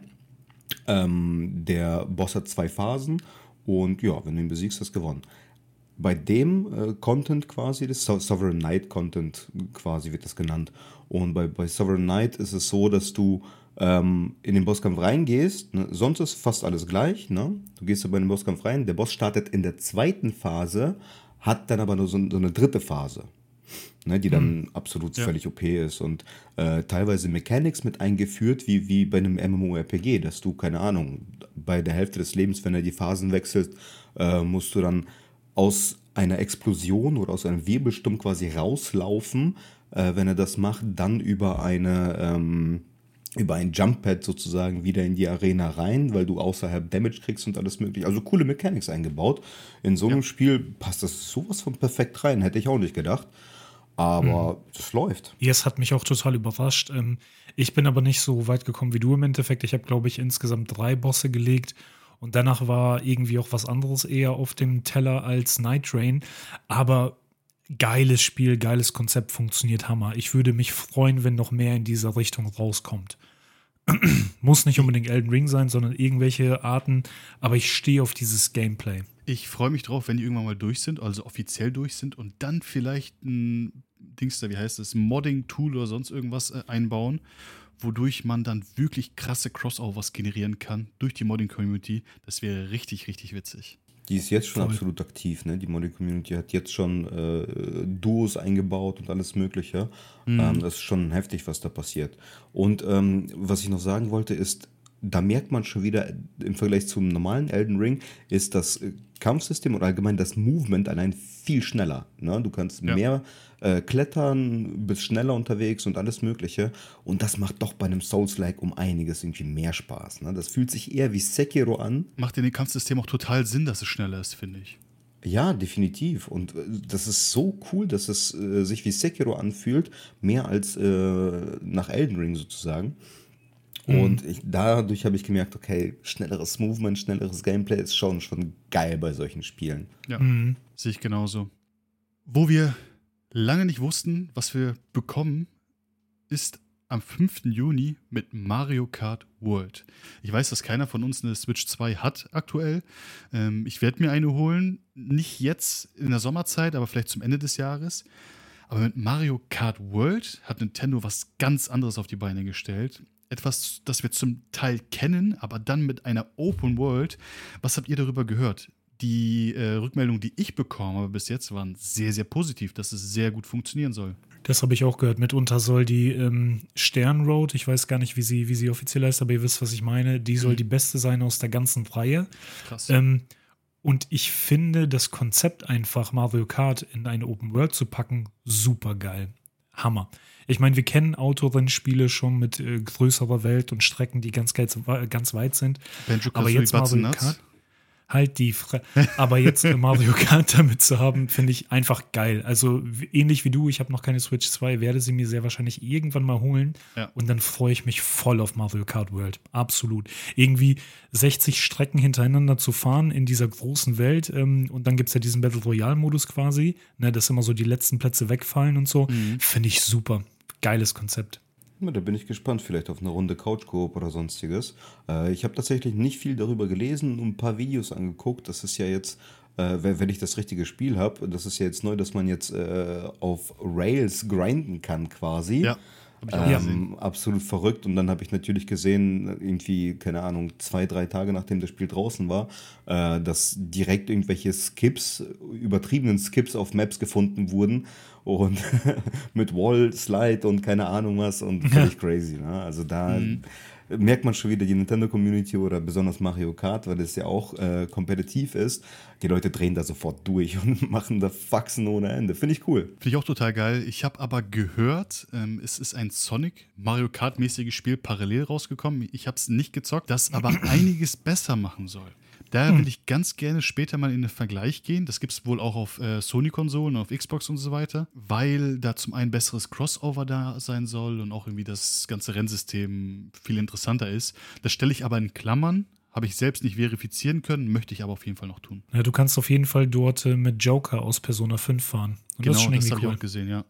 C: Der Boss hat 2 Phasen und ja, wenn du ihn besiegst, hast du gewonnen. Bei dem Content quasi, das Sovereign Knight Content quasi wird das genannt. Und bei Sovereign Knight ist es so, dass du in den Bosskampf reingehst, ne? Sonst ist fast alles gleich, ne? Du gehst aber in den Bosskampf rein, der Boss startet in der 2. Phase, hat dann aber nur so eine 3. Phase, ne? Die dann absolut völlig OP ist und teilweise Mechanics mit eingeführt, wie bei einem MMORPG, dass du, keine Ahnung, bei der Hälfte des Lebens, wenn er die Phasen wechselt, musst du dann aus einer Explosion oder aus einem Wirbelsturm quasi rauslaufen. Wenn er das macht, dann über ein Jump-Pad sozusagen wieder in die Arena rein, weil du außerhalb Damage kriegst und alles mögliche. Also coole Mechanics eingebaut. In so einem Spiel passt das sowas von perfekt rein. Hätte ich auch nicht gedacht. Aber das läuft.
B: Es hat mich auch total überrascht. Ich bin aber nicht so weit gekommen wie du im Endeffekt. Ich habe, glaube ich, insgesamt 3 Bosse gelegt. Und danach war irgendwie auch was anderes eher auf dem Teller als Night Train. Aber geiles Spiel, geiles Konzept, funktioniert Hammer. Ich würde mich freuen, wenn noch mehr in dieser Richtung rauskommt. Muss nicht unbedingt Elden Ring sein, sondern irgendwelche Arten. Aber ich stehe auf dieses Gameplay.
A: Ich freue mich drauf, wenn die irgendwann mal durch sind, also offiziell durch sind und dann vielleicht ein Dings da, wie heißt das, Modding-Tool oder sonst irgendwas einbauen, wodurch man dann wirklich krasse Crossovers generieren kann durch die Modding-Community. Das wäre richtig, richtig witzig.
C: Die ist jetzt schon
B: Voll.
C: absolut aktiv, ne? Die Modding-Community hat jetzt schon Duos eingebaut und alles Mögliche. Das ist schon heftig, was da passiert. Und was ich noch sagen wollte, ist, da merkt man schon wieder im Vergleich zum normalen Elden Ring, ist das Kampfsystem und allgemein das Movement allein viel schneller. Ne? Du kannst
A: Ja.
C: mehr klettern, bist schneller unterwegs und alles Mögliche. Und das macht doch bei einem Souls-like um einiges irgendwie mehr Spaß. Ne? Das fühlt sich eher wie Sekiro an.
A: Macht in dem Kampfsystem auch total Sinn, dass es schneller ist, finde ich.
C: Ja, definitiv. Und das ist so cool, dass es sich wie Sekiro anfühlt, mehr als nach Elden Ring sozusagen. Und dadurch habe ich gemerkt, okay, schnelleres Movement, schnelleres Gameplay ist schon geil bei solchen Spielen.
A: Ja, sehe ich genauso. Wo wir lange nicht wussten, was wir bekommen, ist am 5. Juni mit Mario Kart World. Ich weiß, dass keiner von uns eine Switch 2 hat aktuell. Ich werde mir eine holen, nicht jetzt in der Sommerzeit, aber vielleicht zum Ende des Jahres. Aber mit Mario Kart World hat Nintendo was ganz anderes auf die Beine gestellt. Etwas, das wir zum Teil kennen, aber dann mit einer Open World. Was habt ihr darüber gehört? Die Rückmeldungen, die ich bekommen habe bis jetzt, waren sehr, sehr positiv, dass es sehr gut funktionieren soll.
B: Das habe ich auch gehört. Mitunter soll die Sternroad, ich weiß gar nicht, wie sie offiziell heißt, aber ihr wisst, was ich meine, die soll die beste sein aus der ganzen Reihe.
A: Krass.
B: Und ich finde das Konzept einfach, Mario Kart in eine Open World zu packen, super geil. Hammer. Ich meine, wir kennen Autorennspiele schon mit größerer Welt und Strecken, die ganz weit sind. Aber jetzt Mario Kart, halt die aber jetzt Mario Kart damit zu haben, finde ich einfach geil. Also ähnlich wie du, ich habe noch keine Switch 2, werde sie mir sehr wahrscheinlich irgendwann mal holen.
A: Ja.
B: Und dann freue ich mich voll auf Mario Kart World. Absolut. Irgendwie 60 Strecken hintereinander zu fahren in dieser großen Welt. Und dann gibt es ja diesen Battle Royale-Modus quasi, ne, dass immer so die letzten Plätze wegfallen und so. Finde ich super. Geiles Konzept.
C: Ja, da bin ich gespannt, vielleicht auf eine Runde Couch-Coop oder sonstiges. Ich habe tatsächlich nicht viel darüber gelesen und ein paar Videos angeguckt. Das ist ja jetzt, wenn ich das richtige Spiel habe, das ist ja jetzt neu, dass man jetzt auf Rails grinden kann quasi.
A: Ja, habe ich auch gesehen.
C: Absolut verrückt. Und dann habe ich natürlich gesehen, irgendwie, keine Ahnung, 2-3 Tage nachdem das Spiel draußen war, dass direkt irgendwelche übertriebenen Skips auf Maps gefunden wurden. Und mit Wall, Slide und keine Ahnung was und völlig crazy. Ne? Also da merkt man schon wieder die Nintendo-Community oder besonders Mario Kart, weil es ja auch kompetitiv ist. Die Leute drehen da sofort durch und machen da Faxen ohne Ende. Finde ich cool.
A: Finde ich auch total geil. Ich habe aber gehört, es ist ein Sonic Mario Kart-mäßiges Spiel parallel rausgekommen. Ich habe es nicht gezockt, das aber einiges besser machen soll. Da will ich ganz gerne später mal in den Vergleich gehen. Das gibt es wohl auch auf Sony-Konsolen, auf Xbox und so weiter, weil da zum einen besseres Crossover da sein soll und auch irgendwie das ganze Rennsystem viel interessanter ist. Das stelle ich aber in Klammern. Habe ich selbst nicht verifizieren können, möchte ich aber auf jeden Fall noch tun.
B: Ja, du kannst auf jeden Fall dort mit Joker aus Persona 5 fahren. Und
A: Genau,
B: das ist schon
A: das
B: irgendwie
A: habe ich
B: cool.
A: auch gesehen, ja.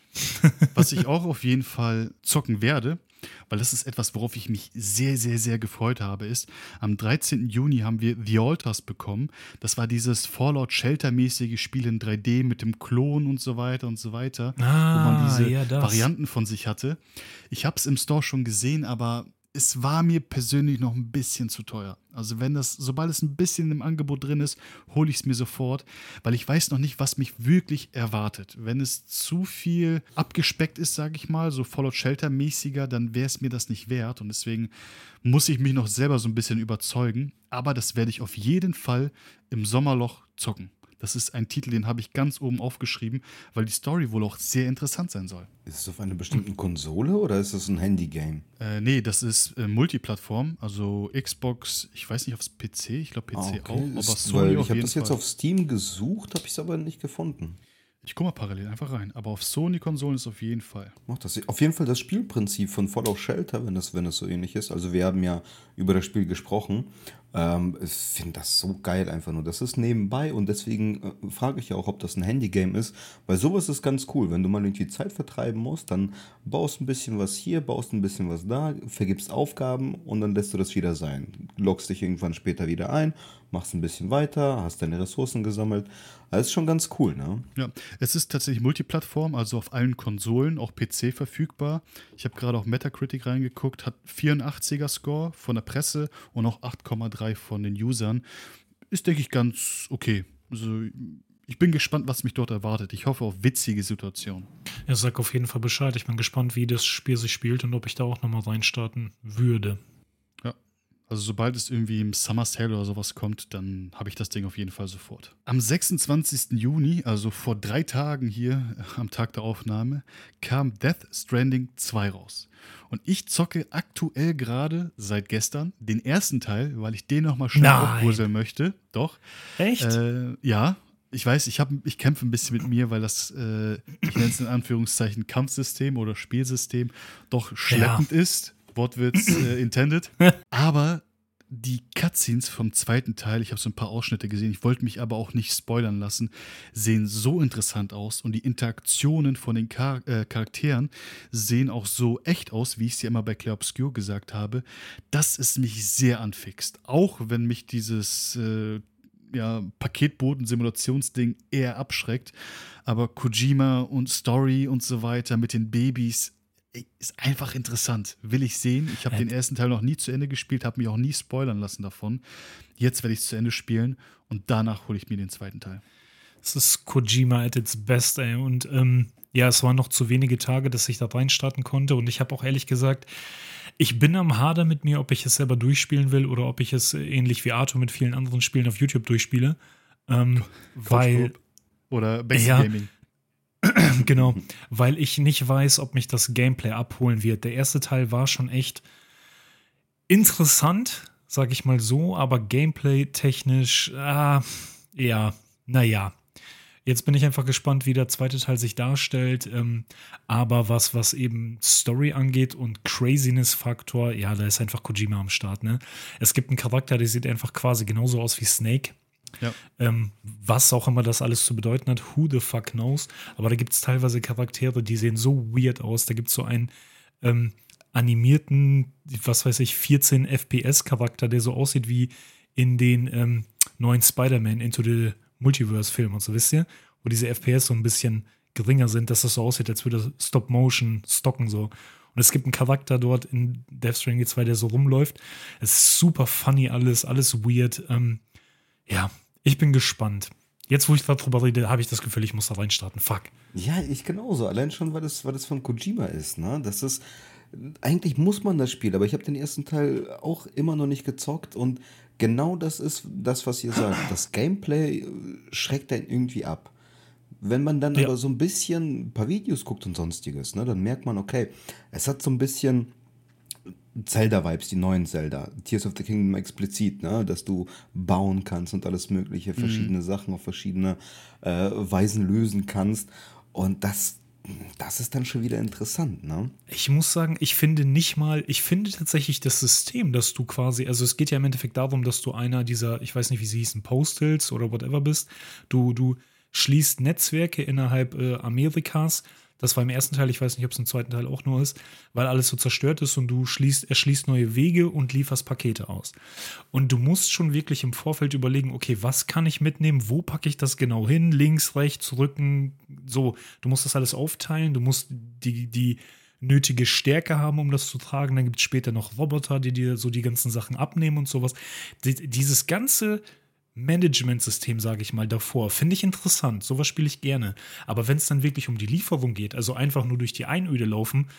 A: Was ich auch auf jeden Fall zocken werde, weil das ist etwas, worauf ich mich sehr, sehr, sehr gefreut habe, ist, am 13. Juni haben wir The Altars bekommen. Das war dieses Fallout-Shelter-mäßige Spiel in 3D mit dem Klon und so weiter und so weiter, wo man diese Varianten von sich hatte. Ich habe es im Store schon gesehen, aber es war mir persönlich noch ein bisschen zu teuer. Also sobald es ein bisschen im Angebot drin ist, hole ich es mir sofort, weil ich weiß noch nicht, was mich wirklich erwartet. Wenn es zu viel abgespeckt ist, sage ich mal, so Fallout Shelter-mäßiger, dann wäre es mir das nicht wert. Und deswegen muss ich mich noch selber so ein bisschen überzeugen. Aber das werde ich auf jeden Fall im Sommerloch zocken. Das ist ein Titel, den habe ich ganz oben aufgeschrieben, weil die Story wohl auch sehr interessant sein soll.
C: Ist es auf einer bestimmten Konsole oder ist es ein Handy-Game?
A: Nee, das ist Multiplattform, also Xbox, ich weiß nicht, aufs PC, ich glaube PC auch, aber Sony
C: weil
A: auf
C: ich habe
A: jeden
C: das jetzt
A: Fall.
C: auf Steam gesucht, habe ich es aber nicht gefunden.
A: Ich gucke mal parallel einfach rein, aber auf Sony-Konsolen ist auf jeden Fall.
C: Macht das auf jeden Fall das Spielprinzip von Fallout Shelter, wenn das so ähnlich ist. Also wir haben ja über das Spiel gesprochen Ich finde das so geil einfach nur. Das ist nebenbei und deswegen frage ich ja auch, ob das ein Handygame ist, weil sowas ist ganz cool. Wenn du mal irgendwie Zeit vertreiben musst, dann baust ein bisschen was hier, baust ein bisschen was da, vergibst Aufgaben und dann lässt du das wieder sein. Loggst dich irgendwann später wieder ein, machst ein bisschen weiter, hast deine Ressourcen gesammelt. Das ist schon ganz cool, ne?
A: Ja, es ist tatsächlich Multiplattform, also auf allen Konsolen, auch PC verfügbar. Ich habe gerade auf Metacritic reingeguckt, hat 84er Score von der Presse und auch 8,3 von den Usern. Ist, denke ich, ganz okay. Also, ich bin gespannt, was mich dort erwartet. Ich hoffe auf witzige Situationen.
B: Ja, sag auf jeden Fall Bescheid. Ich bin gespannt, wie das Spiel sich spielt und ob ich da auch nochmal reinstarten würde.
A: Ja. Also sobald es irgendwie im Summer Sale oder sowas kommt, dann habe ich das Ding auf jeden Fall sofort. Am 26. Juni, also vor 3 Tagen hier am Tag der Aufnahme, kam Death Stranding 2 raus. Und ich zocke aktuell gerade seit gestern den ersten Teil, weil ich den nochmal schnell aufpuzzeln möchte. Doch.
B: Echt?
A: Ja. Ich weiß, ich kämpfe ein bisschen mit mir, weil das, ich nenne es in Anführungszeichen Kampfsystem oder Spielsystem, doch schleppend ist. Wortwitz intended. Aber die Cutscenes vom zweiten Teil, ich habe so ein paar Ausschnitte gesehen, ich wollte mich aber auch nicht spoilern lassen, sehen so interessant aus und die Interaktionen von den Charakteren sehen auch so echt aus, wie ich es ja immer bei Clair Obscur gesagt habe, dass es mich sehr anfixt. Auch wenn mich dieses Paketboten-Simulationsding eher abschreckt, aber Kojima und Story und so weiter mit den Babys ist einfach interessant. Will ich sehen. Ich habe den ersten Teil noch nie zu Ende gespielt, habe mich auch nie spoilern lassen davon. Jetzt werde ich es zu Ende spielen und danach hole ich mir den zweiten Teil.
B: Es ist Kojima at its best, ey. Und es waren noch zu wenige Tage, dass ich da reinstarten konnte. Und ich habe auch ehrlich gesagt, ich bin am Hader mit mir, ob ich es selber durchspielen will oder ob ich es ähnlich wie Arthur mit vielen anderen Spielen auf YouTube durchspiele. Weil.
A: Oder Basic Gaming.
B: Genau, weil ich nicht weiß, ob mich das Gameplay abholen wird. Der erste Teil war schon echt interessant, sag ich mal so, aber Gameplay-technisch, naja. Jetzt bin ich einfach gespannt, wie der zweite Teil sich darstellt. Aber was eben Story angeht und Craziness-Faktor, ja, da ist einfach Kojima am Start, ne? Es gibt einen Charakter, der sieht einfach quasi genauso aus wie Snake.
A: Ja.
B: Was auch immer das alles zu bedeuten hat, who the fuck knows. Aber da gibt es teilweise Charaktere, die sehen so weird aus. Da gibt es so einen animierten, 14 FPS-Charakter, der so aussieht wie in den neuen Spider-Man Into the Multiverse-Film und so, wisst ihr? Wo diese FPS so ein bisschen geringer sind, dass das so aussieht, als würde Stop-Motion stocken so. Und es gibt einen Charakter dort in Death Stranding 2, der so rumläuft. Es ist super funny alles weird. Ja, ich bin gespannt. Jetzt, wo ich darüber rede, habe ich das Gefühl, ich muss da reinstarten. Fuck.
C: Ja, ich genauso. Allein schon, weil das von Kojima ist, ne? Das ist, eigentlich muss man das spielen, aber ich habe den ersten Teil auch immer noch nicht gezockt und genau das ist das, was ihr sagt. Das Gameplay schreckt einen irgendwie ab. Wenn man dann aber so ein bisschen ein paar Videos guckt und sonstiges, ne, dann merkt man, okay, es hat so ein bisschen Zelda-Vibes, die neuen Zelda. Tears of the Kingdom explizit, ne? Dass du bauen kannst und alles mögliche, verschiedene Sachen auf verschiedene Weisen lösen kannst. Und das ist dann schon wieder interessant, ne?
B: Ich muss sagen, ich finde tatsächlich das System, dass du quasi, also es geht ja im Endeffekt darum, dass du einer dieser, ich weiß nicht, wie sie hießen, Postals oder whatever bist. Du schließt Netzwerke innerhalb Amerikas. Das war im ersten Teil, ich weiß nicht, ob es im zweiten Teil auch nur ist, weil alles so zerstört ist und du erschließt neue Wege und lieferst Pakete aus. Und du musst schon wirklich im Vorfeld überlegen, okay, was kann ich mitnehmen, wo packe ich das genau hin, links, rechts, Rücken, so. Du musst das alles aufteilen, du musst die nötige Stärke haben, um das zu tragen. Dann gibt es später noch Roboter, die dir so die ganzen Sachen abnehmen und sowas. Dieses ganze Management-System, sage ich mal, davor. Finde ich interessant. Sowas spiele ich gerne. Aber wenn es dann wirklich um die Lieferung geht, also einfach nur durch die Einöde laufen,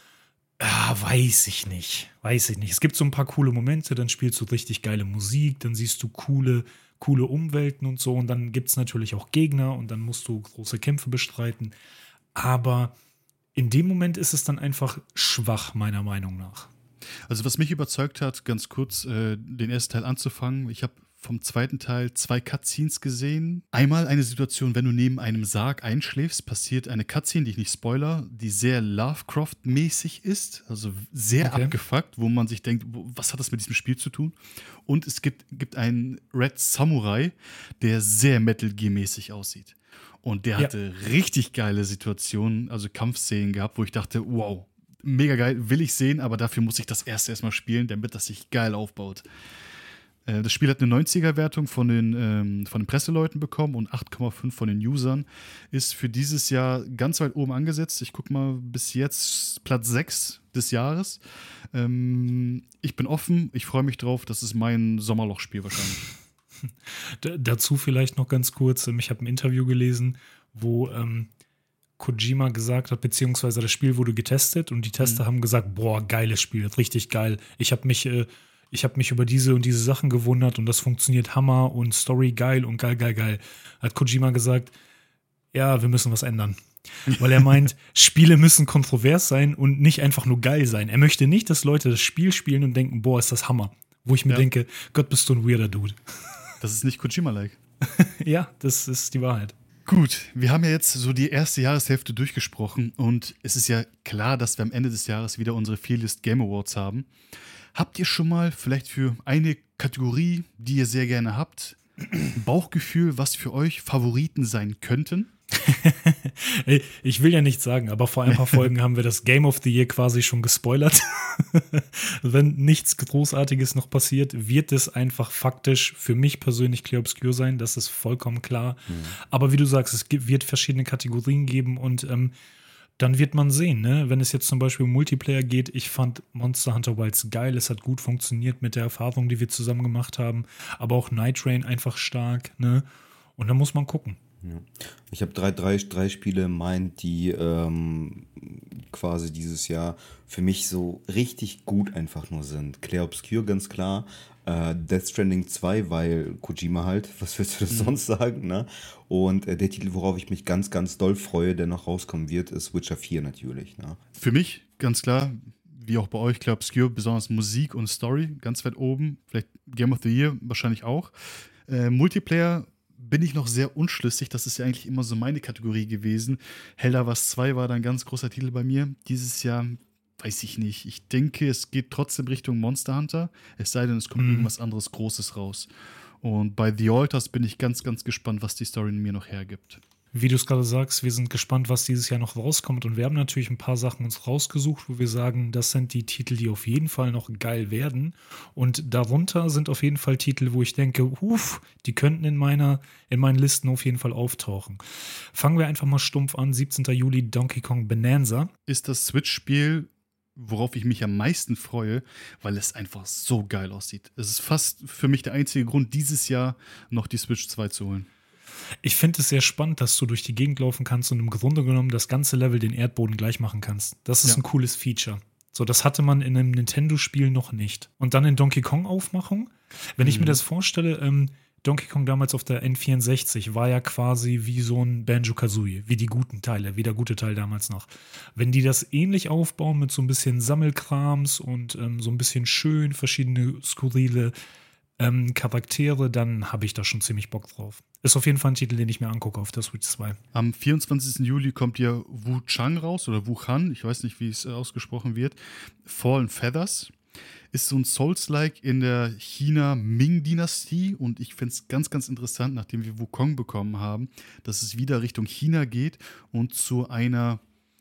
B: weiß ich nicht. Es gibt so ein paar coole Momente, dann spielst du richtig geile Musik, dann siehst du coole Umwelten und so und dann gibt es natürlich auch Gegner und dann musst du große Kämpfe bestreiten. Aber in dem Moment ist es dann einfach schwach, meiner Meinung nach.
A: Also was mich überzeugt hat, ganz kurz den ersten Teil anzufangen, ich habe vom zweiten Teil 2 Cutscenes gesehen. Einmal eine Situation, wenn du neben einem Sarg einschläfst, passiert eine Cutscene, die ich nicht spoiler, die sehr Lovecraft-mäßig ist, also sehr abgefuckt, wo man sich denkt, was hat das mit diesem Spiel zu tun? Und es gibt einen Red Samurai, der sehr Metal Gear-mäßig aussieht. Und der hatte richtig geile Situationen, also Kampfszenen gehabt, wo ich dachte, wow, mega geil, will ich sehen, aber dafür muss ich das erstmal spielen, damit das sich geil aufbaut. Das Spiel hat eine 90er-Wertung von den Presseleuten bekommen und 8,5 von den Usern. Ist für dieses Jahr ganz weit oben angesetzt. Ich gucke mal, bis jetzt Platz 6 des Jahres. Ich bin offen, ich freue mich drauf. Das ist mein Sommerlochspiel wahrscheinlich.
B: Dazu vielleicht noch ganz kurz. Ich habe ein Interview gelesen, wo Kojima gesagt hat, beziehungsweise das Spiel wurde getestet und die Tester haben gesagt, boah, geiles Spiel, richtig geil. Ich habe mich über diese und diese Sachen gewundert und das funktioniert Hammer und Story geil und geil. Hat Kojima gesagt, ja, wir müssen was ändern. Weil er meint, Spiele müssen kontrovers sein und nicht einfach nur geil sein. Er möchte nicht, dass Leute das Spiel spielen und denken, boah, ist das Hammer. Wo ich mir denke, Gott, bist du ein weirder Dude.
A: Das ist nicht Kojima-like.
B: Ja, das ist die Wahrheit.
A: Gut, wir haben ja jetzt so die erste Jahreshälfte durchgesprochen und es ist ja klar, dass wir am Ende des Jahres wieder unsere Fearless Game Awards haben. Habt ihr schon mal vielleicht für eine Kategorie, die ihr sehr gerne habt, ein Bauchgefühl, was für euch Favoriten sein könnten?
B: Ich will ja nichts sagen, aber vor ein paar Folgen haben wir das Game of the Year quasi schon gespoilert. Wenn nichts Großartiges noch passiert, wird es einfach faktisch für mich persönlich Clear Obscure sein, das ist vollkommen klar. Aber wie du sagst, es wird verschiedene Kategorien geben und dann wird man sehen, ne? Wenn es jetzt zum Beispiel um Multiplayer geht, ich fand Monster Hunter Wilds geil, es hat gut funktioniert mit der Erfahrung, die wir zusammen gemacht haben, aber auch Night Train einfach stark, ne? Und dann muss man gucken.
C: Ja. Ich habe drei Spiele in Mind, die quasi dieses Jahr für mich so richtig gut einfach nur sind. Clear Obscure, ganz klar. Death Stranding 2, weil Kojima halt, was willst du das sonst sagen, ne? Und der Titel, worauf ich mich ganz, ganz doll freue, der noch rauskommen wird, ist Witcher 4 natürlich, ne?
A: Für mich ganz klar, wie auch bei euch, Clear Obscure, besonders Musik und Story, ganz weit oben. Vielleicht Game of the Year wahrscheinlich auch. Multiplayer bin ich noch sehr unschlüssig. Das ist ja eigentlich immer so meine Kategorie gewesen. Helldivers 2 war dann ein ganz großer Titel bei mir. Dieses Jahr weiß ich nicht. Ich denke, es geht trotzdem Richtung Monster Hunter. Es sei denn, es kommt irgendwas anderes Großes raus. Und bei The Alters bin ich ganz, ganz gespannt, was die Story mir noch hergibt.
B: Wie du es gerade sagst, wir sind gespannt, was dieses Jahr noch rauskommt. Und wir haben natürlich ein paar Sachen uns rausgesucht, wo wir sagen, das sind die Titel, die auf jeden Fall noch geil werden. Und darunter sind auf jeden Fall Titel, wo ich denke, die könnten in meinen Listen auf jeden Fall auftauchen. Fangen wir einfach mal stumpf an. 17. Juli, Donkey Kong Bonanza.
A: Ist das Switch-Spiel, worauf ich mich am meisten freue, weil es einfach so geil aussieht. Es ist fast für mich der einzige Grund, dieses Jahr noch die Switch 2 zu holen.
B: Ich finde es sehr spannend, dass du durch die Gegend laufen kannst und im Grunde genommen das ganze Level den Erdboden gleich machen kannst. Das ist ein cooles Feature. So, das hatte man in einem Nintendo-Spiel noch nicht. Und dann in Donkey Kong-Aufmachung, wenn ich mir das vorstelle, Donkey Kong damals auf der N64 war ja quasi wie so ein Banjo-Kazooie, wie die guten Teile, wie der gute Teil damals noch. Wenn die das ähnlich aufbauen mit so ein bisschen Sammelkrams und so ein bisschen schön verschiedene skurrile Charaktere, dann habe ich da schon ziemlich Bock drauf. Ist auf jeden Fall ein Titel, den ich mir angucke auf der Switch 2.
A: Am 24. Juli kommt ja Wu-Chang raus oder Wu-Chan, ich weiß nicht, wie es ausgesprochen wird. Fallen Feathers ist so ein Souls-like in der China-Ming-Dynastie und ich finde es ganz, ganz interessant, nachdem wir Wukong bekommen haben, dass es wieder Richtung China geht und zu einem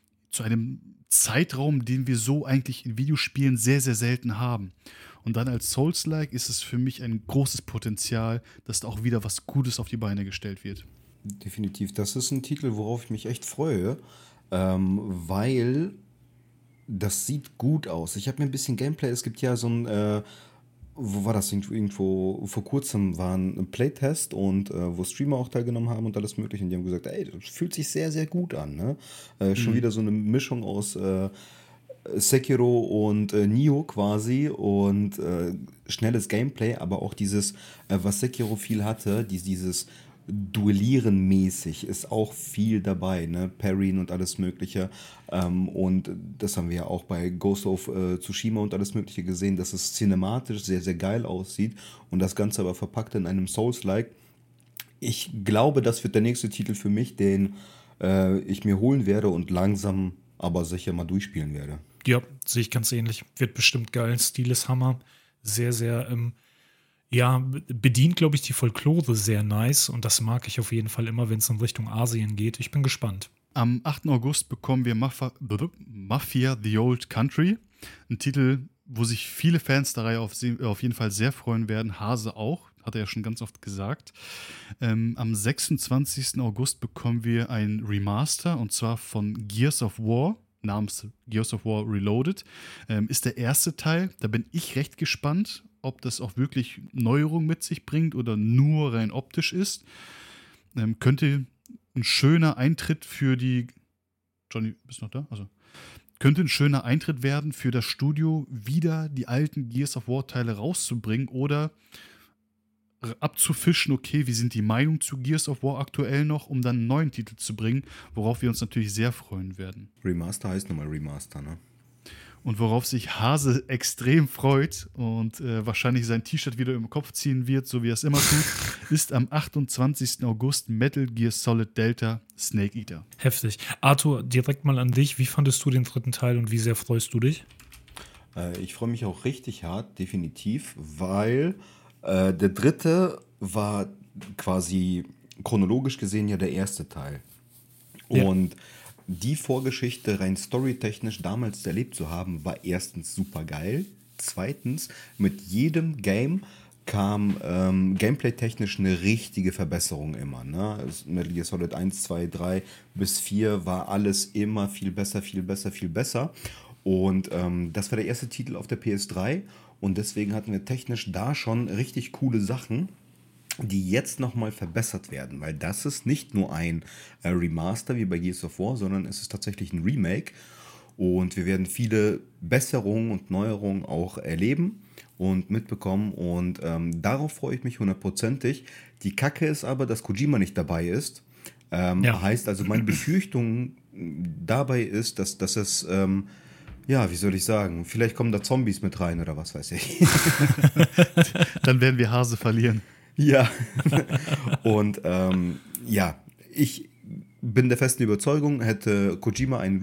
A: Zeitraum, den wir so eigentlich in Videospielen sehr, sehr selten haben. Und dann als Souls-like ist es für mich ein großes Potenzial, dass da auch wieder was Gutes auf die Beine gestellt wird.
C: Definitiv. Das ist ein Titel, worauf ich mich echt freue, weil das sieht gut aus. Ich habe mir ein bisschen Gameplay, es gibt ja so ein, wo war das? Irgendwo vor kurzem war ein Playtest und wo Streamer auch teilgenommen haben und alles mögliche. Und die haben gesagt, ey, das fühlt sich sehr, sehr gut an. Ne? Schon wieder so eine Mischung aus Sekiro und Nioh quasi und schnelles Gameplay, aber auch dieses, was Sekiro viel hatte, dieses Duellieren mäßig ist auch viel dabei, ne? Parryen und alles Mögliche. Und das haben wir ja auch bei Ghost of Tsushima und alles Mögliche gesehen, dass es cinematisch sehr, sehr geil aussieht und das Ganze aber verpackt in einem Souls-like. Ich glaube, das wird der nächste Titel für mich, den ich mir holen werde und langsam aber sicher mal durchspielen werde.
B: Ja, sehe ich ganz ähnlich. Wird bestimmt geil. Stil ist Hammer. Sehr, sehr, ja, bedient, glaube ich, die Folklore sehr nice. Und das mag ich auf jeden Fall immer, wenn es in Richtung Asien geht. Ich bin gespannt.
A: Am 8. August bekommen wir Mafia The Old Country. Ein Titel, wo sich viele Fans der Reihe auf jeden Fall sehr freuen werden. Hase auch, hat er ja schon ganz oft gesagt. Am 26. August bekommen wir ein Remaster, und zwar von Gears of War, namens Gears of War Reloaded. Ist der erste Teil. Da bin ich recht gespannt, ob das auch wirklich Neuerungen mit sich bringt oder nur rein optisch ist. Könnte ein schöner Eintritt für die. Johnny, bist du noch da? Also. Könnte ein schöner Eintritt werden für das Studio, wieder die alten Gears of War-Teile rauszubringen oder abzufischen, okay, wie sind die Meinungen zu Gears of War aktuell noch, um dann einen neuen Titel zu bringen, worauf wir uns natürlich sehr freuen werden.
C: Remaster heißt nochmal Remaster, ne?
A: Und worauf sich Hase extrem freut und wahrscheinlich sein T-Shirt wieder im Kopf ziehen wird, so wie er es immer tut, ist am 28. August Metal Gear Solid Delta Snake Eater.
B: Heftig. Arthur, direkt mal an dich. Wie fandest du den dritten Teil und wie sehr freust du dich?
C: Ich freue mich auch richtig hart, definitiv, weil der dritte war quasi chronologisch gesehen ja der erste Teil.
B: Ja.
C: Und die Vorgeschichte rein storytechnisch damals erlebt zu haben, war erstens super geil. Zweitens, mit jedem Game kam gameplay-technisch eine richtige Verbesserung immer. Ne? Metal Gear Solid 1, 2, 3 bis 4 war alles immer viel besser, viel besser, viel besser. Und das war der erste Titel auf der PS3 und deswegen hatten wir technisch da schon richtig coole Sachen, die jetzt nochmal verbessert werden, weil das ist nicht nur ein Remaster wie bei Gears of War, sondern es ist tatsächlich ein Remake und wir werden viele Besserungen und Neuerungen auch erleben und mitbekommen und darauf freue ich mich hundertprozentig. Die Kacke ist aber, dass Kojima nicht dabei ist.
B: Ja.
C: Heißt also, meine Befürchtung dabei ist, dass es, ja, wie soll ich sagen, vielleicht kommen da Zombies mit rein oder was weiß ich.
A: Dann werden wir Hase verlieren.
C: Ja, und ja, ich bin der festen Überzeugung, hätte Kojima ein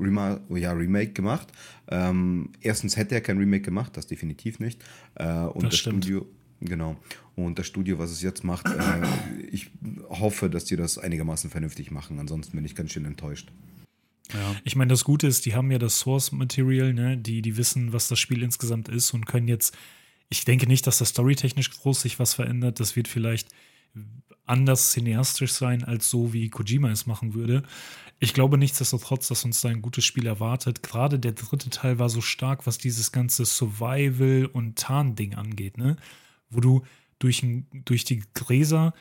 C: Remake gemacht. Erstens hätte er kein Remake gemacht, das definitiv nicht. Und das
B: stimmt.
C: Studio, genau. Und das Studio, was es jetzt macht, ich hoffe, dass die das einigermaßen vernünftig machen. Ansonsten bin ich ganz schön enttäuscht.
A: Ja.
B: Ich meine, das Gute ist, die haben ja das Source Material, ne? Die wissen, was das Spiel insgesamt ist und können jetzt. Ich denke nicht, dass das storytechnisch groß sich was verändert. Das wird vielleicht anders cineastisch sein, als so wie Kojima es machen würde. Ich glaube nichtsdestotrotz, dass uns da ein gutes Spiel erwartet. Gerade der dritte Teil war so stark, was dieses ganze Survival- und Tarn-Ding angeht, ne? Wo du durch die Gräser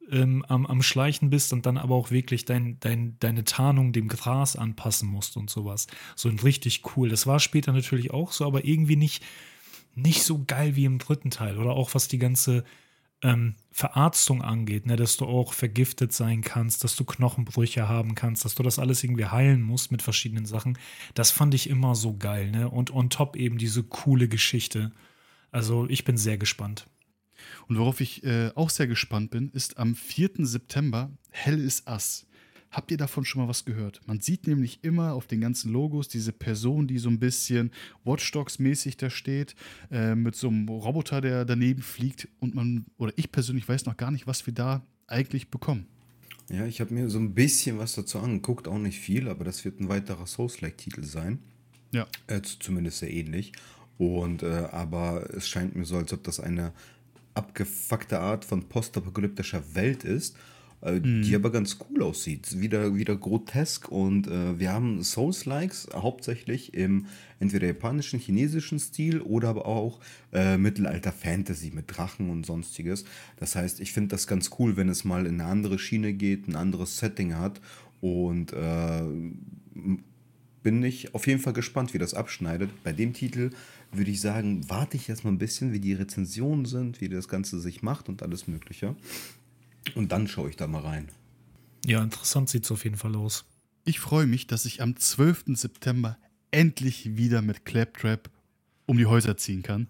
B: am Schleichen bist und dann aber auch wirklich deine Tarnung dem Gras anpassen musst und sowas. So ein richtig cool. Das war später natürlich auch so, aber irgendwie nicht so geil wie im dritten Teil. Oder auch was die ganze Verarztung angeht, ne? Dass du auch vergiftet sein kannst, dass du Knochenbrüche haben kannst, dass du das alles irgendwie heilen musst mit verschiedenen Sachen. Das fand ich immer so geil, ne? Und on top eben diese coole Geschichte. Also ich bin sehr gespannt.
A: Und worauf ich auch sehr gespannt bin, ist am 4. September Hell is Us. Habt ihr davon schon mal was gehört? Man sieht nämlich immer auf den ganzen Logos diese Person, die so ein bisschen Watch Dogs-mäßig da steht, mit so einem Roboter, der daneben fliegt. Und ich persönlich weiß noch gar nicht, was wir da eigentlich bekommen.
C: Ja, ich habe mir so ein bisschen was dazu angeguckt, auch nicht viel, aber das wird ein weiterer Souls-like-Titel sein.
A: Ja.
C: Zumindest sehr ähnlich. Und aber es scheint mir so, als ob das eine abgefuckte Art von postapokalyptischer Welt ist, die aber ganz cool aussieht. Wieder grotesk und wir haben Souls-Likes hauptsächlich im entweder japanischen, chinesischen Stil oder aber auch Mittelalter-Fantasy mit Drachen und sonstiges. Das heißt, ich finde das ganz cool, wenn es mal in eine andere Schiene geht, ein anderes Setting hat und bin ich auf jeden Fall gespannt, wie das abschneidet. Bei dem Titel würde ich sagen, warte ich erstmal ein bisschen, wie die Rezensionen sind, wie das Ganze sich macht und alles Mögliche. Und dann schaue ich da mal rein.
B: Ja, interessant sieht es auf jeden Fall aus.
A: Ich freue mich, dass ich am 12. September endlich wieder mit Claptrap um die Häuser ziehen kann.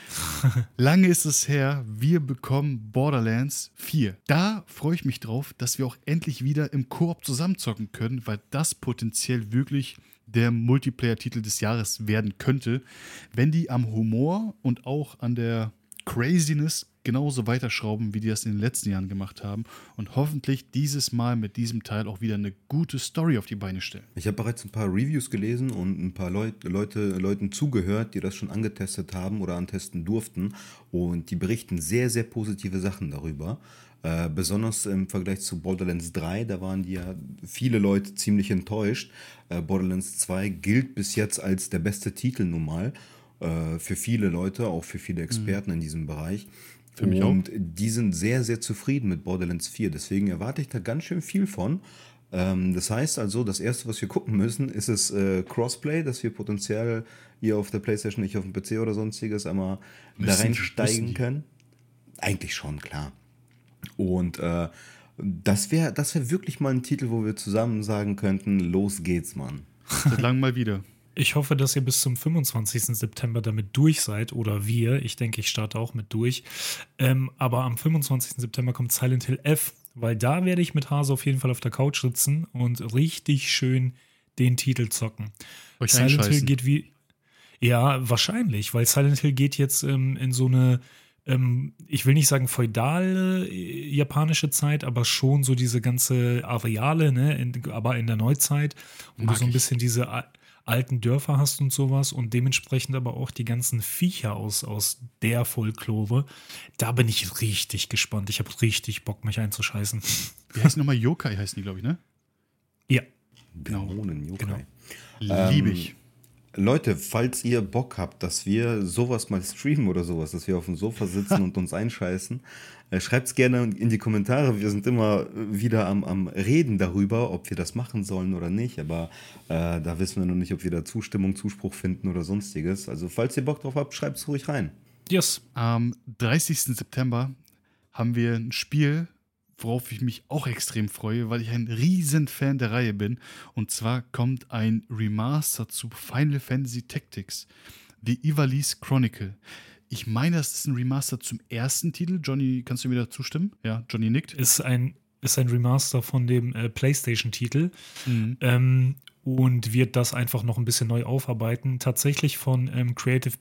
A: Lange ist es her, wir bekommen Borderlands 4. Da freue ich mich drauf, dass wir auch endlich wieder im Koop zusammenzocken können, weil das potenziell wirklich der Multiplayer-Titel des Jahres werden könnte, wenn die am Humor und auch an der Craziness genauso weiterschrauben, wie die das in den letzten Jahren gemacht haben und hoffentlich dieses Mal mit diesem Teil auch wieder eine gute Story auf die Beine stellen.
C: Ich habe bereits ein paar Reviews gelesen und ein paar Leuten zugehört, die das schon angetestet haben oder antesten durften, und die berichten sehr, sehr positive Sachen darüber. Besonders im Vergleich zu Borderlands 3, da waren die ja viele Leute ziemlich enttäuscht. Borderlands 2 gilt bis jetzt als der beste Titel nun mal für viele Leute, auch für viele Experten in diesem Bereich.
A: Für mich
C: und die sind sehr, sehr zufrieden mit Borderlands 4. Deswegen erwarte ich da ganz schön viel von. Das heißt also, das Erste, was wir gucken müssen, ist es Crossplay, dass wir potenziell hier auf der PlayStation, nicht auf dem PC oder sonstiges, einmal da reinsteigen können. Eigentlich schon, klar. Und das wär wirklich mal ein Titel, wo wir zusammen sagen könnten, los geht's, Mann.
A: Seit langem mal wieder.
B: Ich hoffe, dass ihr bis zum 25. September damit durch seid oder wir. Ich denke, ich starte auch mit durch. Aber am 25. September kommt Silent Hill F, weil da werde ich mit Hase auf jeden Fall auf der Couch sitzen und richtig schön den Titel zocken.
A: Euch
B: Silent
A: einscheißen.
B: Hill geht wie. Ja, wahrscheinlich, weil Silent Hill geht jetzt in so eine, ich will nicht sagen feudale japanische Zeit, aber schon so diese ganze Areale, ne, aber in der Neuzeit, wo
A: Mag
B: du so ein
A: ich.
B: bisschen diese alten Dörfer hast und sowas und dementsprechend aber auch die ganzen Viecher aus der Folklore. Da bin ich richtig gespannt. Ich habe richtig Bock, mich einzuscheißen.
A: Wie heißen die nochmal? Yokai heißen die, glaube ich, ne?
B: Ja,
C: Dämonen, Yokai.
A: Liebe ich.
C: Leute, falls ihr Bock habt, dass wir sowas mal streamen oder sowas, dass wir auf dem Sofa sitzen und uns einscheißen, schreibt es gerne in die Kommentare. Wir sind immer wieder am Reden darüber, ob wir das machen sollen oder nicht, aber da wissen wir noch nicht, ob wir da Zustimmung, Zuspruch finden oder sonstiges. Also falls ihr Bock drauf habt, schreibt es ruhig rein.
B: yes.
A: Am 30. September haben wir ein Spiel, worauf ich mich auch extrem freue, weil ich ein Riesenfan der Reihe bin. Und zwar kommt ein Remaster zu Final Fantasy Tactics, The Ivalice Chronicle. Ich meine, das ist ein Remaster zum ersten Titel. Johnny, kannst du mir da zustimmen? Ja, Johnny nickt.
B: Ist ein Remaster von dem PlayStation-Titel
A: Mhm.
B: und wird das einfach noch ein bisschen neu aufarbeiten. Tatsächlich von Creative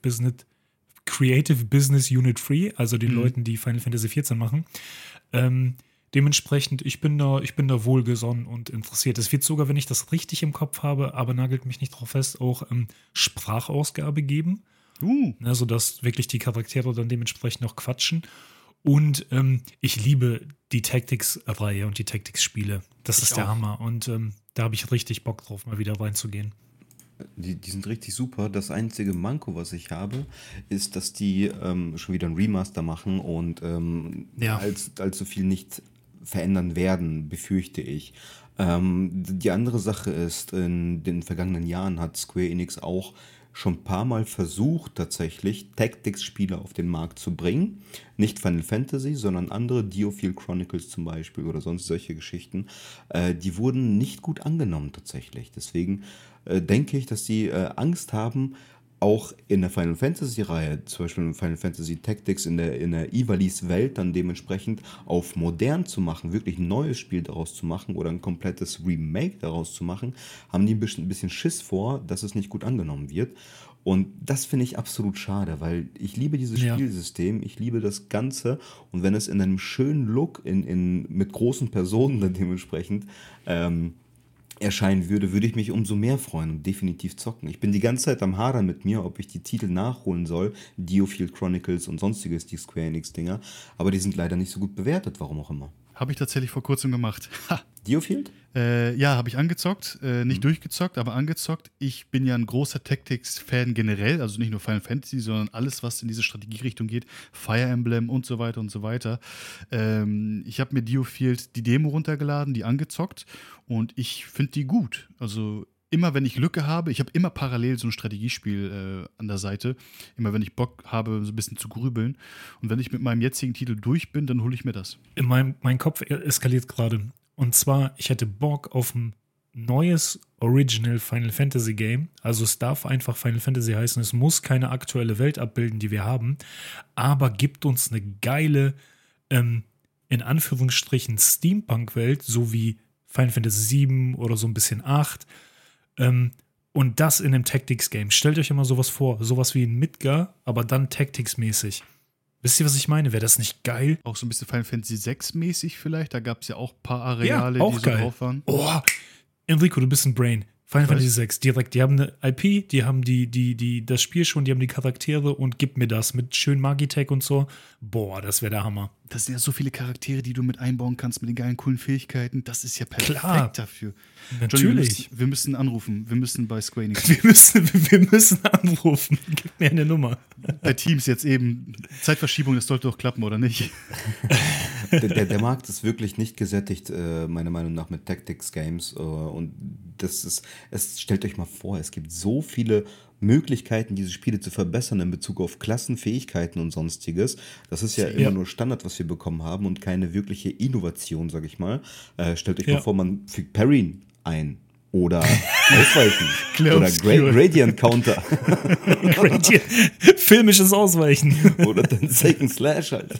B: Business Unit 3, also den Leuten, die Final Fantasy 14 machen. Dementsprechend, ich bin da wohlgesonnen und interessiert. Es wird sogar, wenn ich das richtig im Kopf habe, aber nagelt mich nicht drauf fest, auch Sprachausgabe geben. Ne, sodass wirklich die Charaktere dann dementsprechend auch quatschen. Und ich liebe die Tactics-Reihe und die Tactics-Spiele. Das
A: Ich
B: ist der
A: auch.
B: Hammer. Und da habe ich richtig Bock drauf, mal wieder reinzugehen.
C: Die sind richtig super. Das einzige Manko, was ich habe, ist, dass die schon wieder ein Remaster machen und
B: Ja.
C: allzu viel nicht verändern werden, befürchte ich. Die andere Sache ist, in den vergangenen Jahren hat Square Enix auch schon ein paar Mal versucht, tatsächlich Tactics-Spiele auf den Markt zu bringen. Nicht Final Fantasy, sondern andere, Diofield Chronicles zum Beispiel oder sonst solche Geschichten. Die wurden nicht gut angenommen tatsächlich. Deswegen denke ich, dass die Angst haben, auch in der Final Fantasy-Reihe, zum Beispiel in Final Fantasy Tactics in der Ivalice-Welt, dann dementsprechend auf modern zu machen, wirklich ein neues Spiel daraus zu machen oder ein komplettes Remake daraus zu machen, haben die ein bisschen Schiss vor, dass es nicht gut angenommen wird. Und das finde ich absolut schade, weil ich liebe dieses
B: Ja.
C: Spielsystem, ich liebe das Ganze, und wenn es in einem schönen Look mit großen Personen dann dementsprechend erscheinen würde ich mich umso mehr freuen und definitiv zocken. Ich bin die ganze Zeit am Hadern mit mir, ob ich die Titel nachholen soll, Diofield Chronicles und sonstiges, die Square Enix-Dinger, aber die sind leider nicht so gut bewertet, warum auch immer.
A: Habe ich tatsächlich vor kurzem gemacht. Ha.
C: Diofield?
A: Ja, habe ich angezockt. Nicht durchgezockt, aber angezockt. Ich bin ja ein großer Tactics-Fan generell, also nicht nur Final Fantasy, sondern alles, was in diese Strategierichtung geht. Fire Emblem und so weiter und so weiter. Ich habe mir Diofield die Demo runtergeladen, die angezockt, und ich finde die gut. Also immer wenn ich Lücke habe, ich habe immer parallel so ein Strategiespiel an der Seite, immer wenn ich Bock habe, so ein bisschen zu grübeln. Und wenn ich mit meinem jetzigen Titel durch bin, dann hole ich mir das.
B: Mein Kopf eskaliert gerade. Und zwar, ich hätte Bock auf ein neues Original Final Fantasy Game. Also es darf einfach Final Fantasy heißen. Es muss keine aktuelle Welt abbilden, die wir haben. Aber gibt uns eine geile, in Anführungsstrichen, Steampunk-Welt, so wie Final Fantasy VII oder so ein bisschen 8. Und das in einem Tactics-Game. Stellt euch immer sowas vor. Sowas wie ein Midgar, aber dann Tactics-mäßig. Wisst ihr, was ich meine? Wäre das nicht geil?
A: Auch so ein bisschen Final Fantasy 6 mäßig vielleicht. Da gab es ja auch ein paar Areale,
B: ja, auch
A: die so
B: geil.
A: drauf waren.
B: Oh, Enrico, du bist ein Brain. Final Fantasy 6, direkt. Die haben eine IP, die haben das Spiel schon, die haben die Charaktere und gib mir das mit schön Magitech und so. Boah, das wäre der Hammer.
A: Das sind ja so viele Charaktere, die du mit einbauen kannst, mit den geilen, coolen Fähigkeiten. Das ist ja perfekt
B: Klar.
A: dafür.
B: Natürlich.
A: Johnny, wir müssen anrufen. Wir müssen bei Square Enix.
B: Wir müssen anrufen. Gib mir eine Nummer.
A: Bei Teams jetzt eben. Zeitverschiebung, das sollte doch klappen, oder nicht?
C: Der Markt ist wirklich nicht gesättigt, meiner Meinung nach, mit Tactics-Games. Und stellt euch mal vor, es gibt so viele Möglichkeiten, diese Spiele zu verbessern in Bezug auf Klassen, Fähigkeiten und sonstiges. Das ist ja immer nur Standard, was wir bekommen haben und keine wirkliche Innovation, sag ich mal. Stellt euch mal vor, man fügt Parrying ein oder Ausweichen oder Gradient Counter.
B: Filmisches Ausweichen.
C: Oder dann Second Slash halt.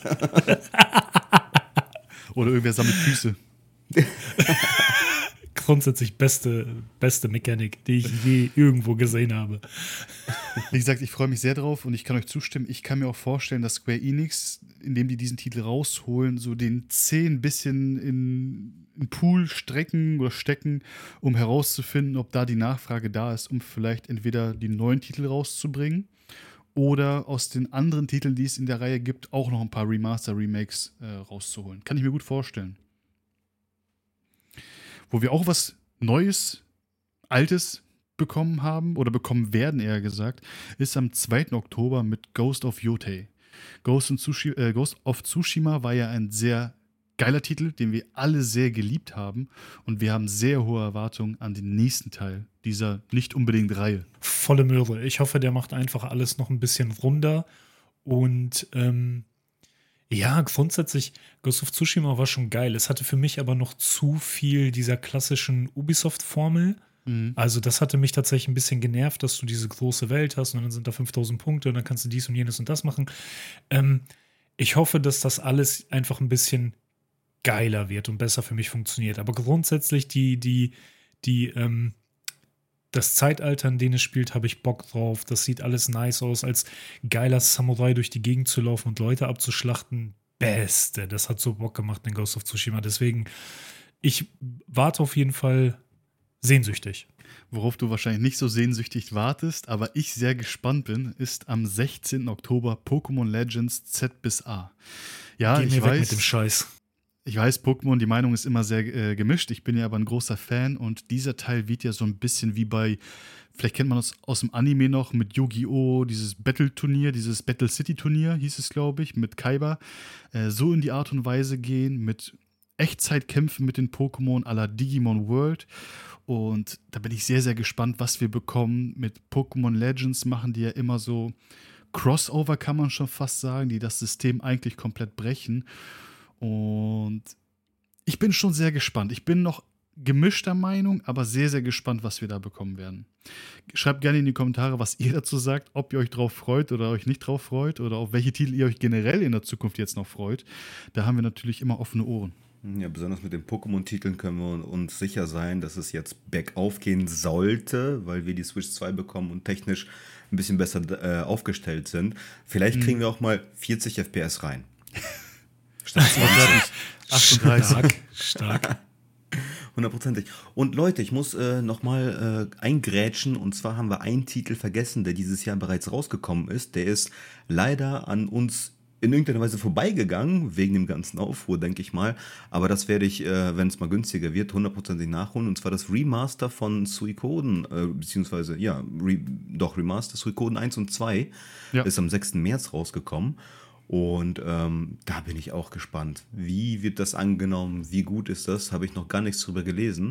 A: Oder irgendwer sammelt Füße.
B: Grundsätzlich beste Mechanik, die ich je irgendwo gesehen habe.
A: Wie gesagt, ich freue mich sehr drauf und ich kann euch zustimmen. Ich kann mir auch vorstellen, dass Square Enix, indem die diesen Titel rausholen, so den 10 bisschen in Pool stecken, um herauszufinden, ob da die Nachfrage da ist, um vielleicht entweder die neuen Titel rauszubringen oder aus den anderen Titeln, die es in der Reihe gibt, auch noch ein paar Remaster-Remakes rauszuholen. Kann ich mir gut vorstellen. Wo wir auch was Neues, Altes bekommen haben oder bekommen werden, eher gesagt, ist am 2. Oktober mit Ghost of Yotei. Ghost of Tsushima war ja ein sehr geiler Titel, den wir alle sehr geliebt haben und wir haben sehr hohe Erwartungen an den nächsten Teil dieser nicht unbedingt Reihe.
B: Volle Möhre. Ich hoffe, der macht einfach alles noch ein bisschen runder und ja, grundsätzlich, Ghost of Tsushima war schon geil. Es hatte für mich aber noch zu viel dieser klassischen Ubisoft-Formel. Mhm. Also das hatte mich tatsächlich ein bisschen genervt, dass du diese große Welt hast und dann sind da 5000 Punkte und dann kannst du dies und jenes und das machen. Ich hoffe, dass das alles einfach ein bisschen geiler wird und besser für mich funktioniert. Aber grundsätzlich das Zeitalter, in dem es spielt, habe ich Bock drauf. Das sieht alles nice aus, als geiler Samurai durch die Gegend zu laufen und Leute abzuschlachten. Beste. Das hat so Bock gemacht in Ghost of Tsushima. Deswegen, ich warte auf jeden Fall sehnsüchtig.
A: Worauf du wahrscheinlich nicht so sehnsüchtig wartest, aber ich sehr gespannt bin, ist am 16. Oktober Pokémon Legends Z bis A. Ja,
B: Geh mir weg mit dem Scheiß.
A: Ich weiß, Pokémon, die Meinung ist immer sehr gemischt. Ich bin ja aber ein großer Fan und dieser Teil wird ja so ein bisschen wie bei, vielleicht kennt man das aus dem Anime noch, mit Yu-Gi-Oh!, dieses Battle-Turnier, dieses Battle City-Turnier hieß es, glaube ich, mit Kaiba. So in die Art und Weise gehen, mit Echtzeitkämpfen mit den Pokémon à la Digimon World. Und da bin ich sehr, sehr gespannt, was wir bekommen. Mit Pokémon Legends machen die ja immer so Crossover, kann man schon fast sagen, die das System eigentlich komplett brechen. Und ich bin schon sehr gespannt. Ich bin noch gemischter Meinung, aber sehr, sehr gespannt, was wir da bekommen werden. Schreibt gerne in die Kommentare, was ihr dazu sagt, ob ihr euch drauf freut oder euch nicht drauf freut oder auf welche Titel ihr euch generell in der Zukunft jetzt noch freut. Da haben wir natürlich immer offene Ohren.
C: Ja, besonders mit den Pokémon-Titeln können wir uns sicher sein, dass es jetzt bergauf gehen sollte, weil wir die Switch 2 bekommen und technisch ein bisschen besser aufgestellt sind. Vielleicht kriegen wir auch mal 40 FPS rein.
A: Statt 38.
B: Stark.
C: 100%. Und Leute, ich muss nochmal eingrätschen. Und zwar haben wir einen Titel vergessen, der dieses Jahr bereits rausgekommen ist. Der ist leider an uns in irgendeiner Weise vorbeigegangen, wegen dem ganzen Aufruhr, denke ich mal. Aber das werde ich, wenn es mal günstiger wird, 100% nachholen. Und zwar das Remaster von Suikoden, beziehungsweise, ja, Remaster Suikoden 1 und 2 ist am 6. März rausgekommen. Und da bin ich auch gespannt. Wie wird das angenommen? Wie gut ist das? Habe ich noch gar nichts drüber gelesen.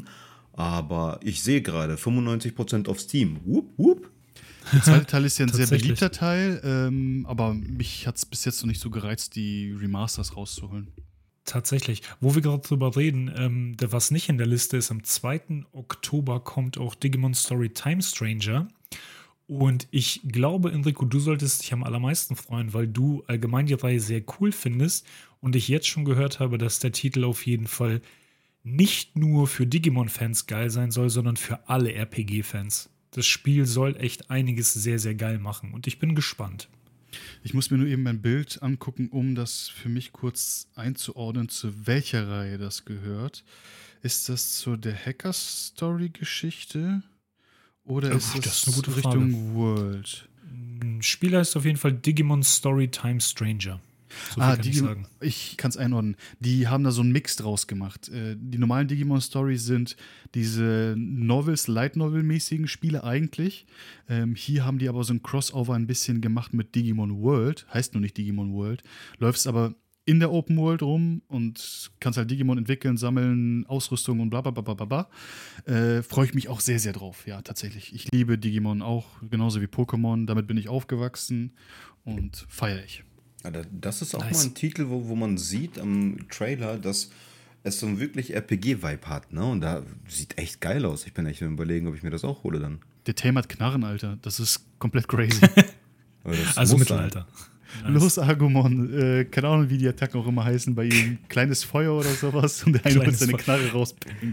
C: Aber ich sehe gerade 95% auf Steam. Whoop, whoop.
A: Der zweite Teil ist ja ein sehr
B: Tatsächlich.
A: beliebter Teil, aber mich hat es bis jetzt noch nicht so gereizt, die Remasters rauszuholen.
B: Tatsächlich. Wo wir gerade drüber reden, was nicht in der Liste ist, am 2. Oktober kommt auch Digimon Story Time Stranger. Und ich glaube, Enrico, du solltest dich am allermeisten freuen, weil du allgemein die Reihe sehr cool findest und ich jetzt schon gehört habe, dass der Titel auf jeden Fall nicht nur für Digimon-Fans geil sein soll, sondern für alle RPG-Fans. Das Spiel soll echt einiges sehr, sehr geil machen und ich bin gespannt.
A: Ich muss mir nur eben ein Bild angucken, um das für mich kurz einzuordnen, zu welcher Reihe das gehört. Ist das zu der Hacker-Story-Geschichte? Oder ist
B: das
A: das
B: ist eine gute
A: Richtung World?
B: Spiel heißt auf jeden Fall Digimon Story Time Stranger. So viel kann ich sagen.
A: Ich kann es einordnen. Die haben da so einen Mix draus gemacht. Die normalen Digimon Stories sind diese Novels, Light Novel-mäßigen Spiele eigentlich. Hier haben die aber so ein Crossover ein bisschen gemacht mit Digimon World. Heißt nur nicht Digimon World. Läufst aber in der Open World rum und kannst halt Digimon entwickeln, sammeln, Ausrüstung und bla bla bla bla bla. Freue ich mich auch sehr, sehr drauf. Ja, tatsächlich. Ich liebe Digimon auch, genauso wie Pokémon. Damit bin ich aufgewachsen und feiere ich.
C: Ja, das ist auch
B: Nice.
C: mal ein Titel, wo man sieht am Trailer, dass es so einen wirklich RPG-Vibe hat, ne? Und da sieht echt geil aus. Ich bin echt am Überlegen, ob ich mir das auch hole dann.
A: Der Thema hat Knarren, Alter. Das ist komplett crazy.
C: Aber das
B: Also
C: muss sein.
B: Mittelalter.
A: Los, Agumon. Keine Ahnung, wie die Attacken auch immer heißen bei ihm. Kleines Feuer oder sowas und der eine wird
B: Kleines
A: seine
B: Feuer.
A: Knarre rauspicken.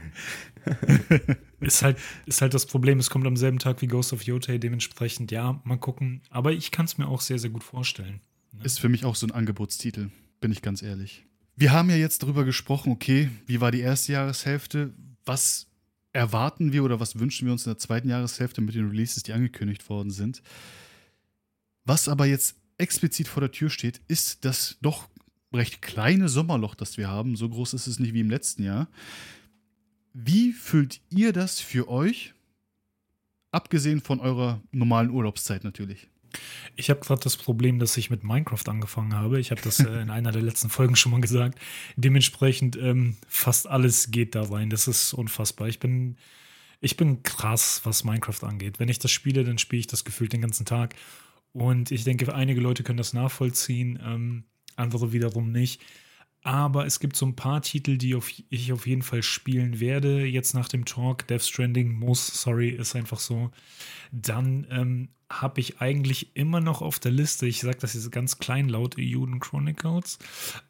B: Ist halt das Problem, es kommt am selben Tag wie Ghost of Yotei, dementsprechend, ja, mal gucken. Aber ich kann es mir auch sehr, sehr gut vorstellen.
A: Ist für mich auch so ein Angebotstitel, bin ich ganz ehrlich. Wir haben ja jetzt darüber gesprochen, okay, wie war die erste Jahreshälfte? Was erwarten wir oder was wünschen wir uns in der zweiten Jahreshälfte mit den Releases, die angekündigt worden sind? Was aber jetzt explizit vor der Tür steht, ist das doch recht kleine Sommerloch, das wir haben. So groß ist es nicht wie im letzten Jahr. Wie füllt ihr das für euch? Abgesehen von eurer normalen Urlaubszeit natürlich.
B: Ich habe gerade das Problem, dass ich mit Minecraft angefangen habe. Ich habe das in einer der letzten Folgen schon mal gesagt. Dementsprechend fast alles geht da rein. Das ist unfassbar. Ich bin krass, was Minecraft angeht. Wenn ich das spiele, dann spiele ich das gefühlt den ganzen Tag. Und ich denke, einige Leute können das nachvollziehen, andere wiederum nicht. Aber es gibt so ein paar Titel, die ich auf jeden Fall spielen werde. Jetzt nach dem Talk, Death Stranding ist einfach so. Dann habe ich eigentlich immer noch auf der Liste, ich sage das jetzt ganz kleinlaut, Eiyuden Chronicles,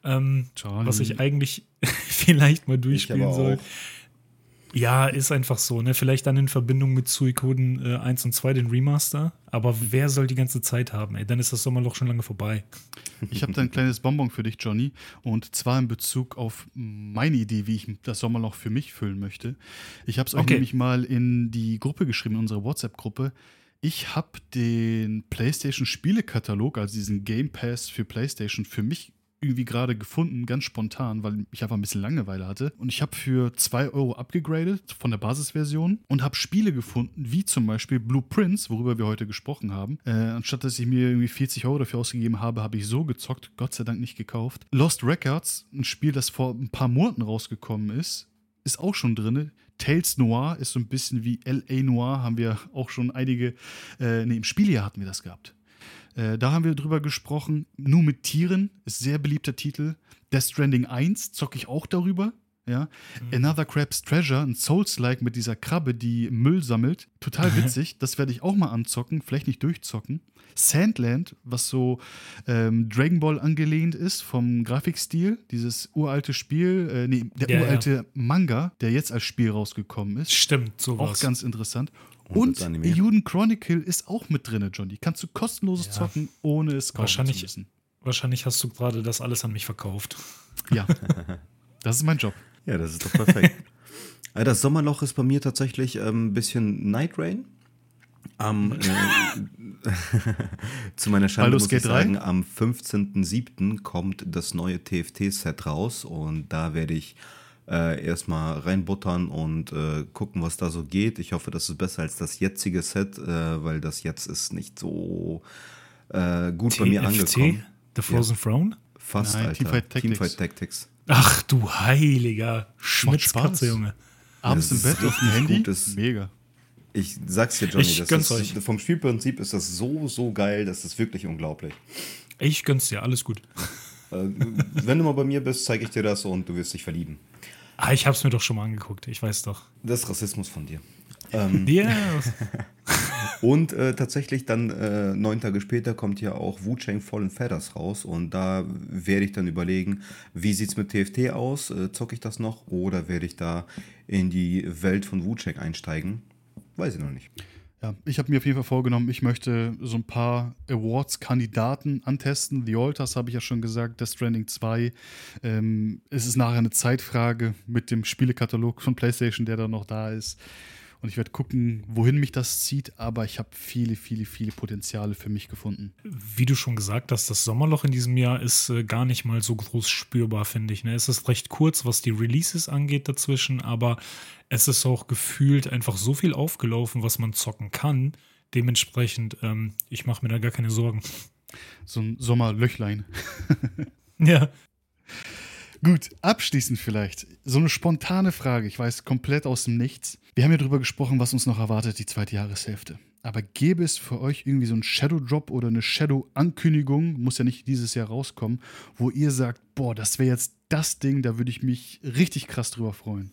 B: was ich eigentlich vielleicht mal durchspielen soll. Ja, ist einfach so, ne? Vielleicht dann in Verbindung mit Suikoden 1 und 2, den Remaster. Aber wer soll die ganze Zeit haben, ey? Dann ist das Sommerloch schon lange vorbei.
A: Ich habe da ein kleines Bonbon für dich, Johnny. Und zwar in Bezug auf meine Idee, wie ich das Sommerloch für mich füllen möchte. Ich habe es euch nämlich mal in die Gruppe geschrieben, in unsere WhatsApp-Gruppe. Ich habe den PlayStation-Spielekatalog, also diesen Game Pass für PlayStation, für mich irgendwie gerade gefunden, ganz spontan, weil ich einfach ein bisschen Langeweile hatte. Und ich habe für 2 Euro abgegradet von der Basisversion und habe Spiele gefunden, wie zum Beispiel Blue Prince, worüber wir heute gesprochen haben. Anstatt dass ich mir irgendwie 40 Euro dafür ausgegeben habe, habe ich so gezockt, Gott sei Dank nicht gekauft. Lost Records, ein Spiel, das vor ein paar Monaten rausgekommen ist auch schon drin. Tales Noir ist so ein bisschen wie L.A. Noir, haben wir auch schon einige, im Spieljahr hatten wir das gehabt. Da haben wir drüber gesprochen. Nur mit Tieren ist sehr beliebter Titel. Death Stranding 1 zocke ich auch darüber. Ja. Another Crab's Treasure, ein Souls-like mit dieser Krabbe, die Müll sammelt. Total witzig. Das werde ich auch mal anzocken, vielleicht nicht durchzocken. Sandland, was so Dragon Ball angelehnt ist vom Grafikstil. Dieses uralte Spiel, uralte Manga, der jetzt als Spiel rausgekommen ist.
B: Stimmt, sowas.
A: Auch ganz interessant. Und Eiyuden Chronicle ist auch mit drin, Johnny. Kannst du kostenlos zocken, ohne es kaufen zu müssen.
B: Wahrscheinlich hast du gerade das alles an mich verkauft.
A: Ja, das ist mein Job.
C: Ja, das ist doch perfekt. Das Sommerloch ist bei mir tatsächlich ein bisschen Night Rain. Zu meiner Schande muss ich sagen, am 15.07. kommt das neue TFT-Set raus und da werde ich erstmal reinbuttern und gucken, was da so geht. Ich hoffe, das ist besser als das jetzige Set, weil das jetzt ist nicht so gut bei mir angekommen.
B: The Frozen Throne?
C: Fast,
A: nein,
C: Alter.
A: Teamfight Tactics.
B: Ach du heiliger Schmitzkatze, Junge.
A: Abends im Bett auf dem Handy? Mega.
C: Ich sag's dir, Johnny,
B: Ich gönn's euch.
C: Vom Spielprinzip ist das so geil, das ist wirklich unglaublich.
B: Ich gönn's dir, alles gut.
C: Wenn du mal bei mir bist, zeige ich dir das und du wirst dich verlieben.
B: Ich hab's mir doch schon mal angeguckt, ich weiß doch.
C: Das ist Rassismus von dir.
B: Ja.
C: Und tatsächlich dann 9 Tage später kommt ja auch Wu-Chang Fallen Feathers raus und da werde ich dann überlegen, wie sieht's mit TFT aus? Zocke ich das noch oder werde ich da in die Welt von Wu-Chang einsteigen? Weiß ich noch nicht.
A: Ja, ich habe mir auf jeden Fall vorgenommen, ich möchte so ein paar Awards-Kandidaten antesten. The Alters habe ich ja schon gesagt, Death Stranding 2. Es ist nachher eine Zeitfrage mit dem Spielekatalog von PlayStation, der da noch da ist. Und ich werde gucken, wohin mich das zieht, aber ich habe viele Potenziale für mich gefunden.
B: Wie du schon gesagt hast, das Sommerloch in diesem Jahr ist gar nicht mal so groß spürbar, finde ich. Ne? Es ist recht kurz, was die Releases angeht dazwischen, aber es ist auch gefühlt einfach so viel aufgelaufen, was man zocken kann. Dementsprechend, ich mache mir da gar keine Sorgen.
A: So ein Sommerlöchlein.
B: Ja.
A: Gut, abschließend vielleicht. So eine spontane Frage, ich weiß, komplett aus dem Nichts. Wir haben ja drüber gesprochen, was uns noch erwartet, die zweite Jahreshälfte. Aber gäbe es für euch irgendwie so einen Shadow-Drop oder eine Shadow-Ankündigung, muss ja nicht dieses Jahr rauskommen, wo ihr sagt, boah, das wäre jetzt das Ding, da würde ich mich richtig krass drüber freuen?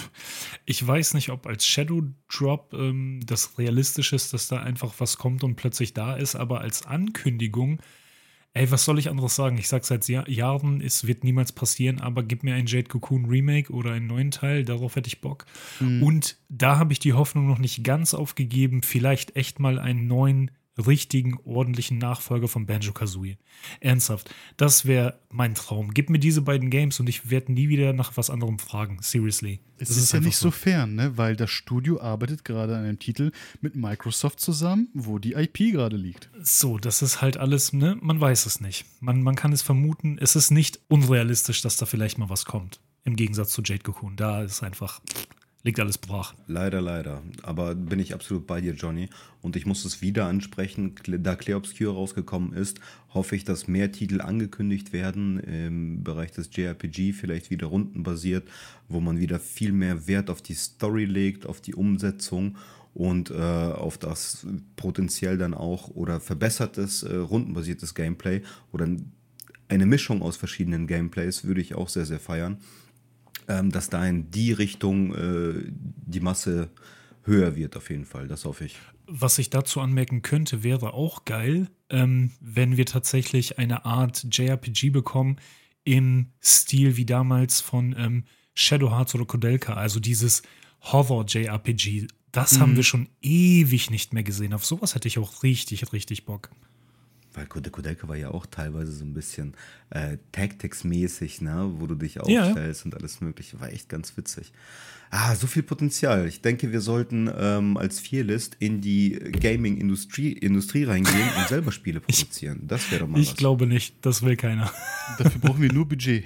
B: Ich weiß nicht, ob als Shadow Drop das realistisch ist, dass da einfach was kommt und plötzlich da ist, aber als Ankündigung, was soll ich anderes sagen? Ich sag seit Jahren, es wird niemals passieren, aber gib mir ein Jade Cocoon Remake oder einen neuen Teil, darauf hätte ich Bock. Und da habe ich die Hoffnung noch nicht ganz aufgegeben, vielleicht echt mal einen neuen, richtigen, ordentlichen Nachfolger von Banjo-Kazooie. Ernsthaft, das wäre mein Traum. Gib mir diese beiden Games und ich werde nie wieder nach was anderem fragen. Seriously.
A: Es ist ja nicht so fern, ne? Weil das Studio arbeitet gerade an einem Titel mit Microsoft zusammen, wo die IP gerade liegt.
B: So, das ist halt alles, ne? Man weiß es nicht. Man kann es vermuten. Es ist nicht unrealistisch, dass da vielleicht mal was kommt. Im Gegensatz zu Jade Cocoon. Da ist einfach, liegt alles brach.
C: Leider. Aber bin ich absolut bei dir, Johnny. Und ich muss es wieder ansprechen, da Clair Obscur rausgekommen ist, hoffe ich, dass mehr Titel angekündigt werden im Bereich des JRPG, vielleicht wieder rundenbasiert, wo man wieder viel mehr Wert auf die Story legt, auf die Umsetzung und auf das potenziell dann auch oder verbessertes rundenbasiertes Gameplay oder eine Mischung aus verschiedenen Gameplays würde ich auch sehr, sehr feiern. Dass da in die Richtung die Masse höher wird auf jeden Fall, das hoffe ich.
B: Was ich dazu anmerken könnte, wäre auch geil, wenn wir tatsächlich eine Art JRPG bekommen im Stil wie damals von Shadow Hearts oder Koudelka, also dieses Hover-JRPG. Das haben wir schon ewig nicht mehr gesehen. Auf sowas hätte ich auch richtig Bock.
C: Weil Koudelka war ja auch teilweise so ein bisschen Tactics-mäßig, ne? Wo du dich aufstellst und alles mögliche. War echt ganz witzig. So viel Potenzial. Ich denke, wir sollten als Fearlist in die Gaming-Industrie reingehen und selber Spiele produzieren. Das wäre doch mal was.
B: Ich glaube nicht, das will keiner.
A: Dafür brauchen wir nur Budget.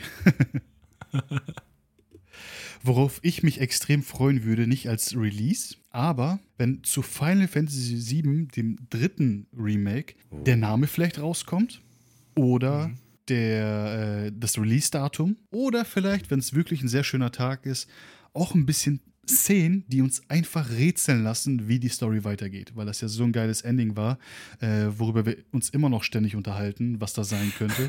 A: Worauf ich mich extrem freuen würde, nicht als Release, aber wenn zu Final Fantasy VII, dem dritten Remake, der Name vielleicht rauskommt oder das Release-Datum oder vielleicht, wenn es wirklich ein sehr schöner Tag ist, auch ein bisschen Szenen, die uns einfach rätseln lassen, wie die Story weitergeht, weil das ja so ein geiles Ending war, worüber wir uns immer noch ständig unterhalten, was da sein könnte.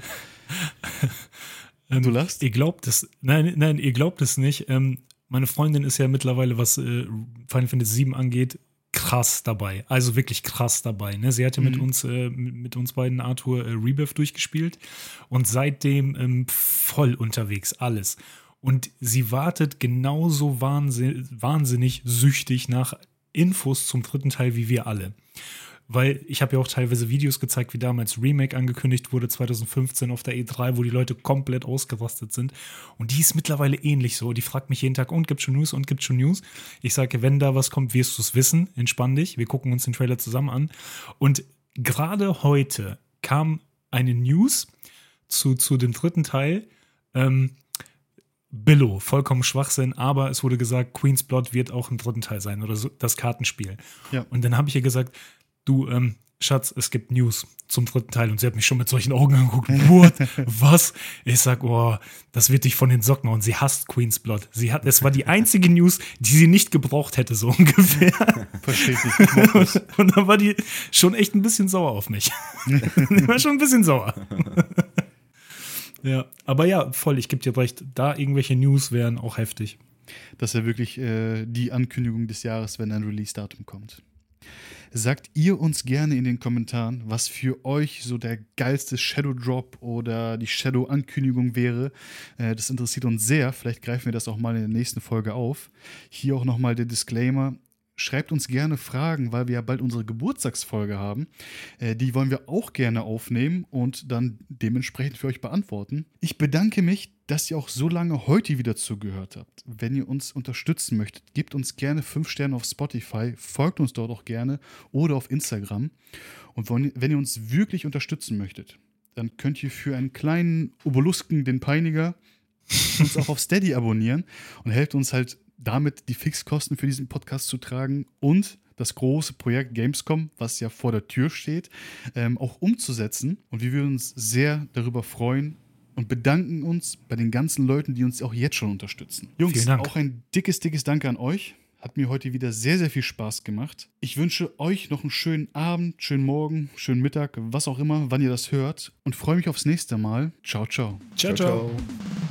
A: Du lachst?
B: Ihr glaubt es. Nein, ihr glaubt es nicht. Meine Freundin ist ja mittlerweile, was Final Fantasy VII angeht, krass dabei. Also wirklich krass dabei. Ne? Sie hatte mit uns beiden Arthur Rebirth durchgespielt und seitdem voll unterwegs, alles. Und sie wartet genauso wahnsinnig süchtig nach Infos zum dritten Teil wie wir alle. Weil ich habe ja auch teilweise Videos gezeigt, wie damals Remake angekündigt wurde, 2015 auf der E3, wo die Leute komplett ausgerastet sind. Und die ist mittlerweile ähnlich so. Die fragt mich jeden Tag, und gibt's schon News? Ich sage, wenn da was kommt, wirst du es wissen. Entspann dich. Wir gucken uns den Trailer zusammen an. Und gerade heute kam eine News zu dem dritten Teil. Billo, vollkommen Schwachsinn, aber es wurde gesagt, Queen's Blood wird auch im dritten Teil sein oder so, das Kartenspiel.
A: Ja.
B: Und dann habe ich ihr gesagt, du, Schatz, es gibt News zum 3. Teil. Und sie hat mich schon mit solchen Augen angeguckt. What? Was? Ich sag, oh, das wird dich von den Socken. Und sie hasst Queen's Blood. Es war die einzige News, die sie nicht gebraucht hätte, so ungefähr.
A: Versteht nicht.
B: Und dann war die schon echt ein bisschen sauer auf mich. Die war schon ein bisschen sauer. Ja, aber ja, voll, ich gebe dir recht. Da irgendwelche News wären auch heftig.
A: Das ist ja wirklich die Ankündigung des Jahres, wenn ein Release-Datum kommt. Sagt ihr uns gerne in den Kommentaren, was für euch so der geilste Shadow Drop oder die Shadow-Ankündigung wäre. Das interessiert uns sehr. Vielleicht greifen wir das auch mal in der nächsten Folge auf. Hier auch nochmal der Disclaimer. Schreibt uns gerne Fragen, weil wir ja bald unsere Geburtstagsfolge haben. Die wollen wir auch gerne aufnehmen und dann dementsprechend für euch beantworten. Ich bedanke mich, dass ihr auch so lange heute wieder zugehört habt. Wenn ihr uns unterstützen möchtet, gebt uns gerne 5 Sterne auf Spotify, folgt uns dort auch gerne oder auf Instagram. Und wenn ihr uns wirklich unterstützen möchtet, dann könnt ihr für einen kleinen Obelisken, den Peiniger, uns auch auf Steady abonnieren und helft uns halt damit die Fixkosten für diesen Podcast zu tragen und das große Projekt Gamescom, was ja vor der Tür steht, auch umzusetzen. Und wir würden uns sehr darüber freuen und bedanken uns bei den ganzen Leuten, die uns auch jetzt schon unterstützen. Jungs, auch ein dickes Danke an euch. Hat mir heute wieder sehr, sehr viel Spaß gemacht. Ich wünsche euch noch einen schönen Abend, schönen Morgen, schönen Mittag, was auch immer, wann ihr das hört. Und freue mich aufs nächste Mal. Ciao, ciao.
B: Ciao, ciao.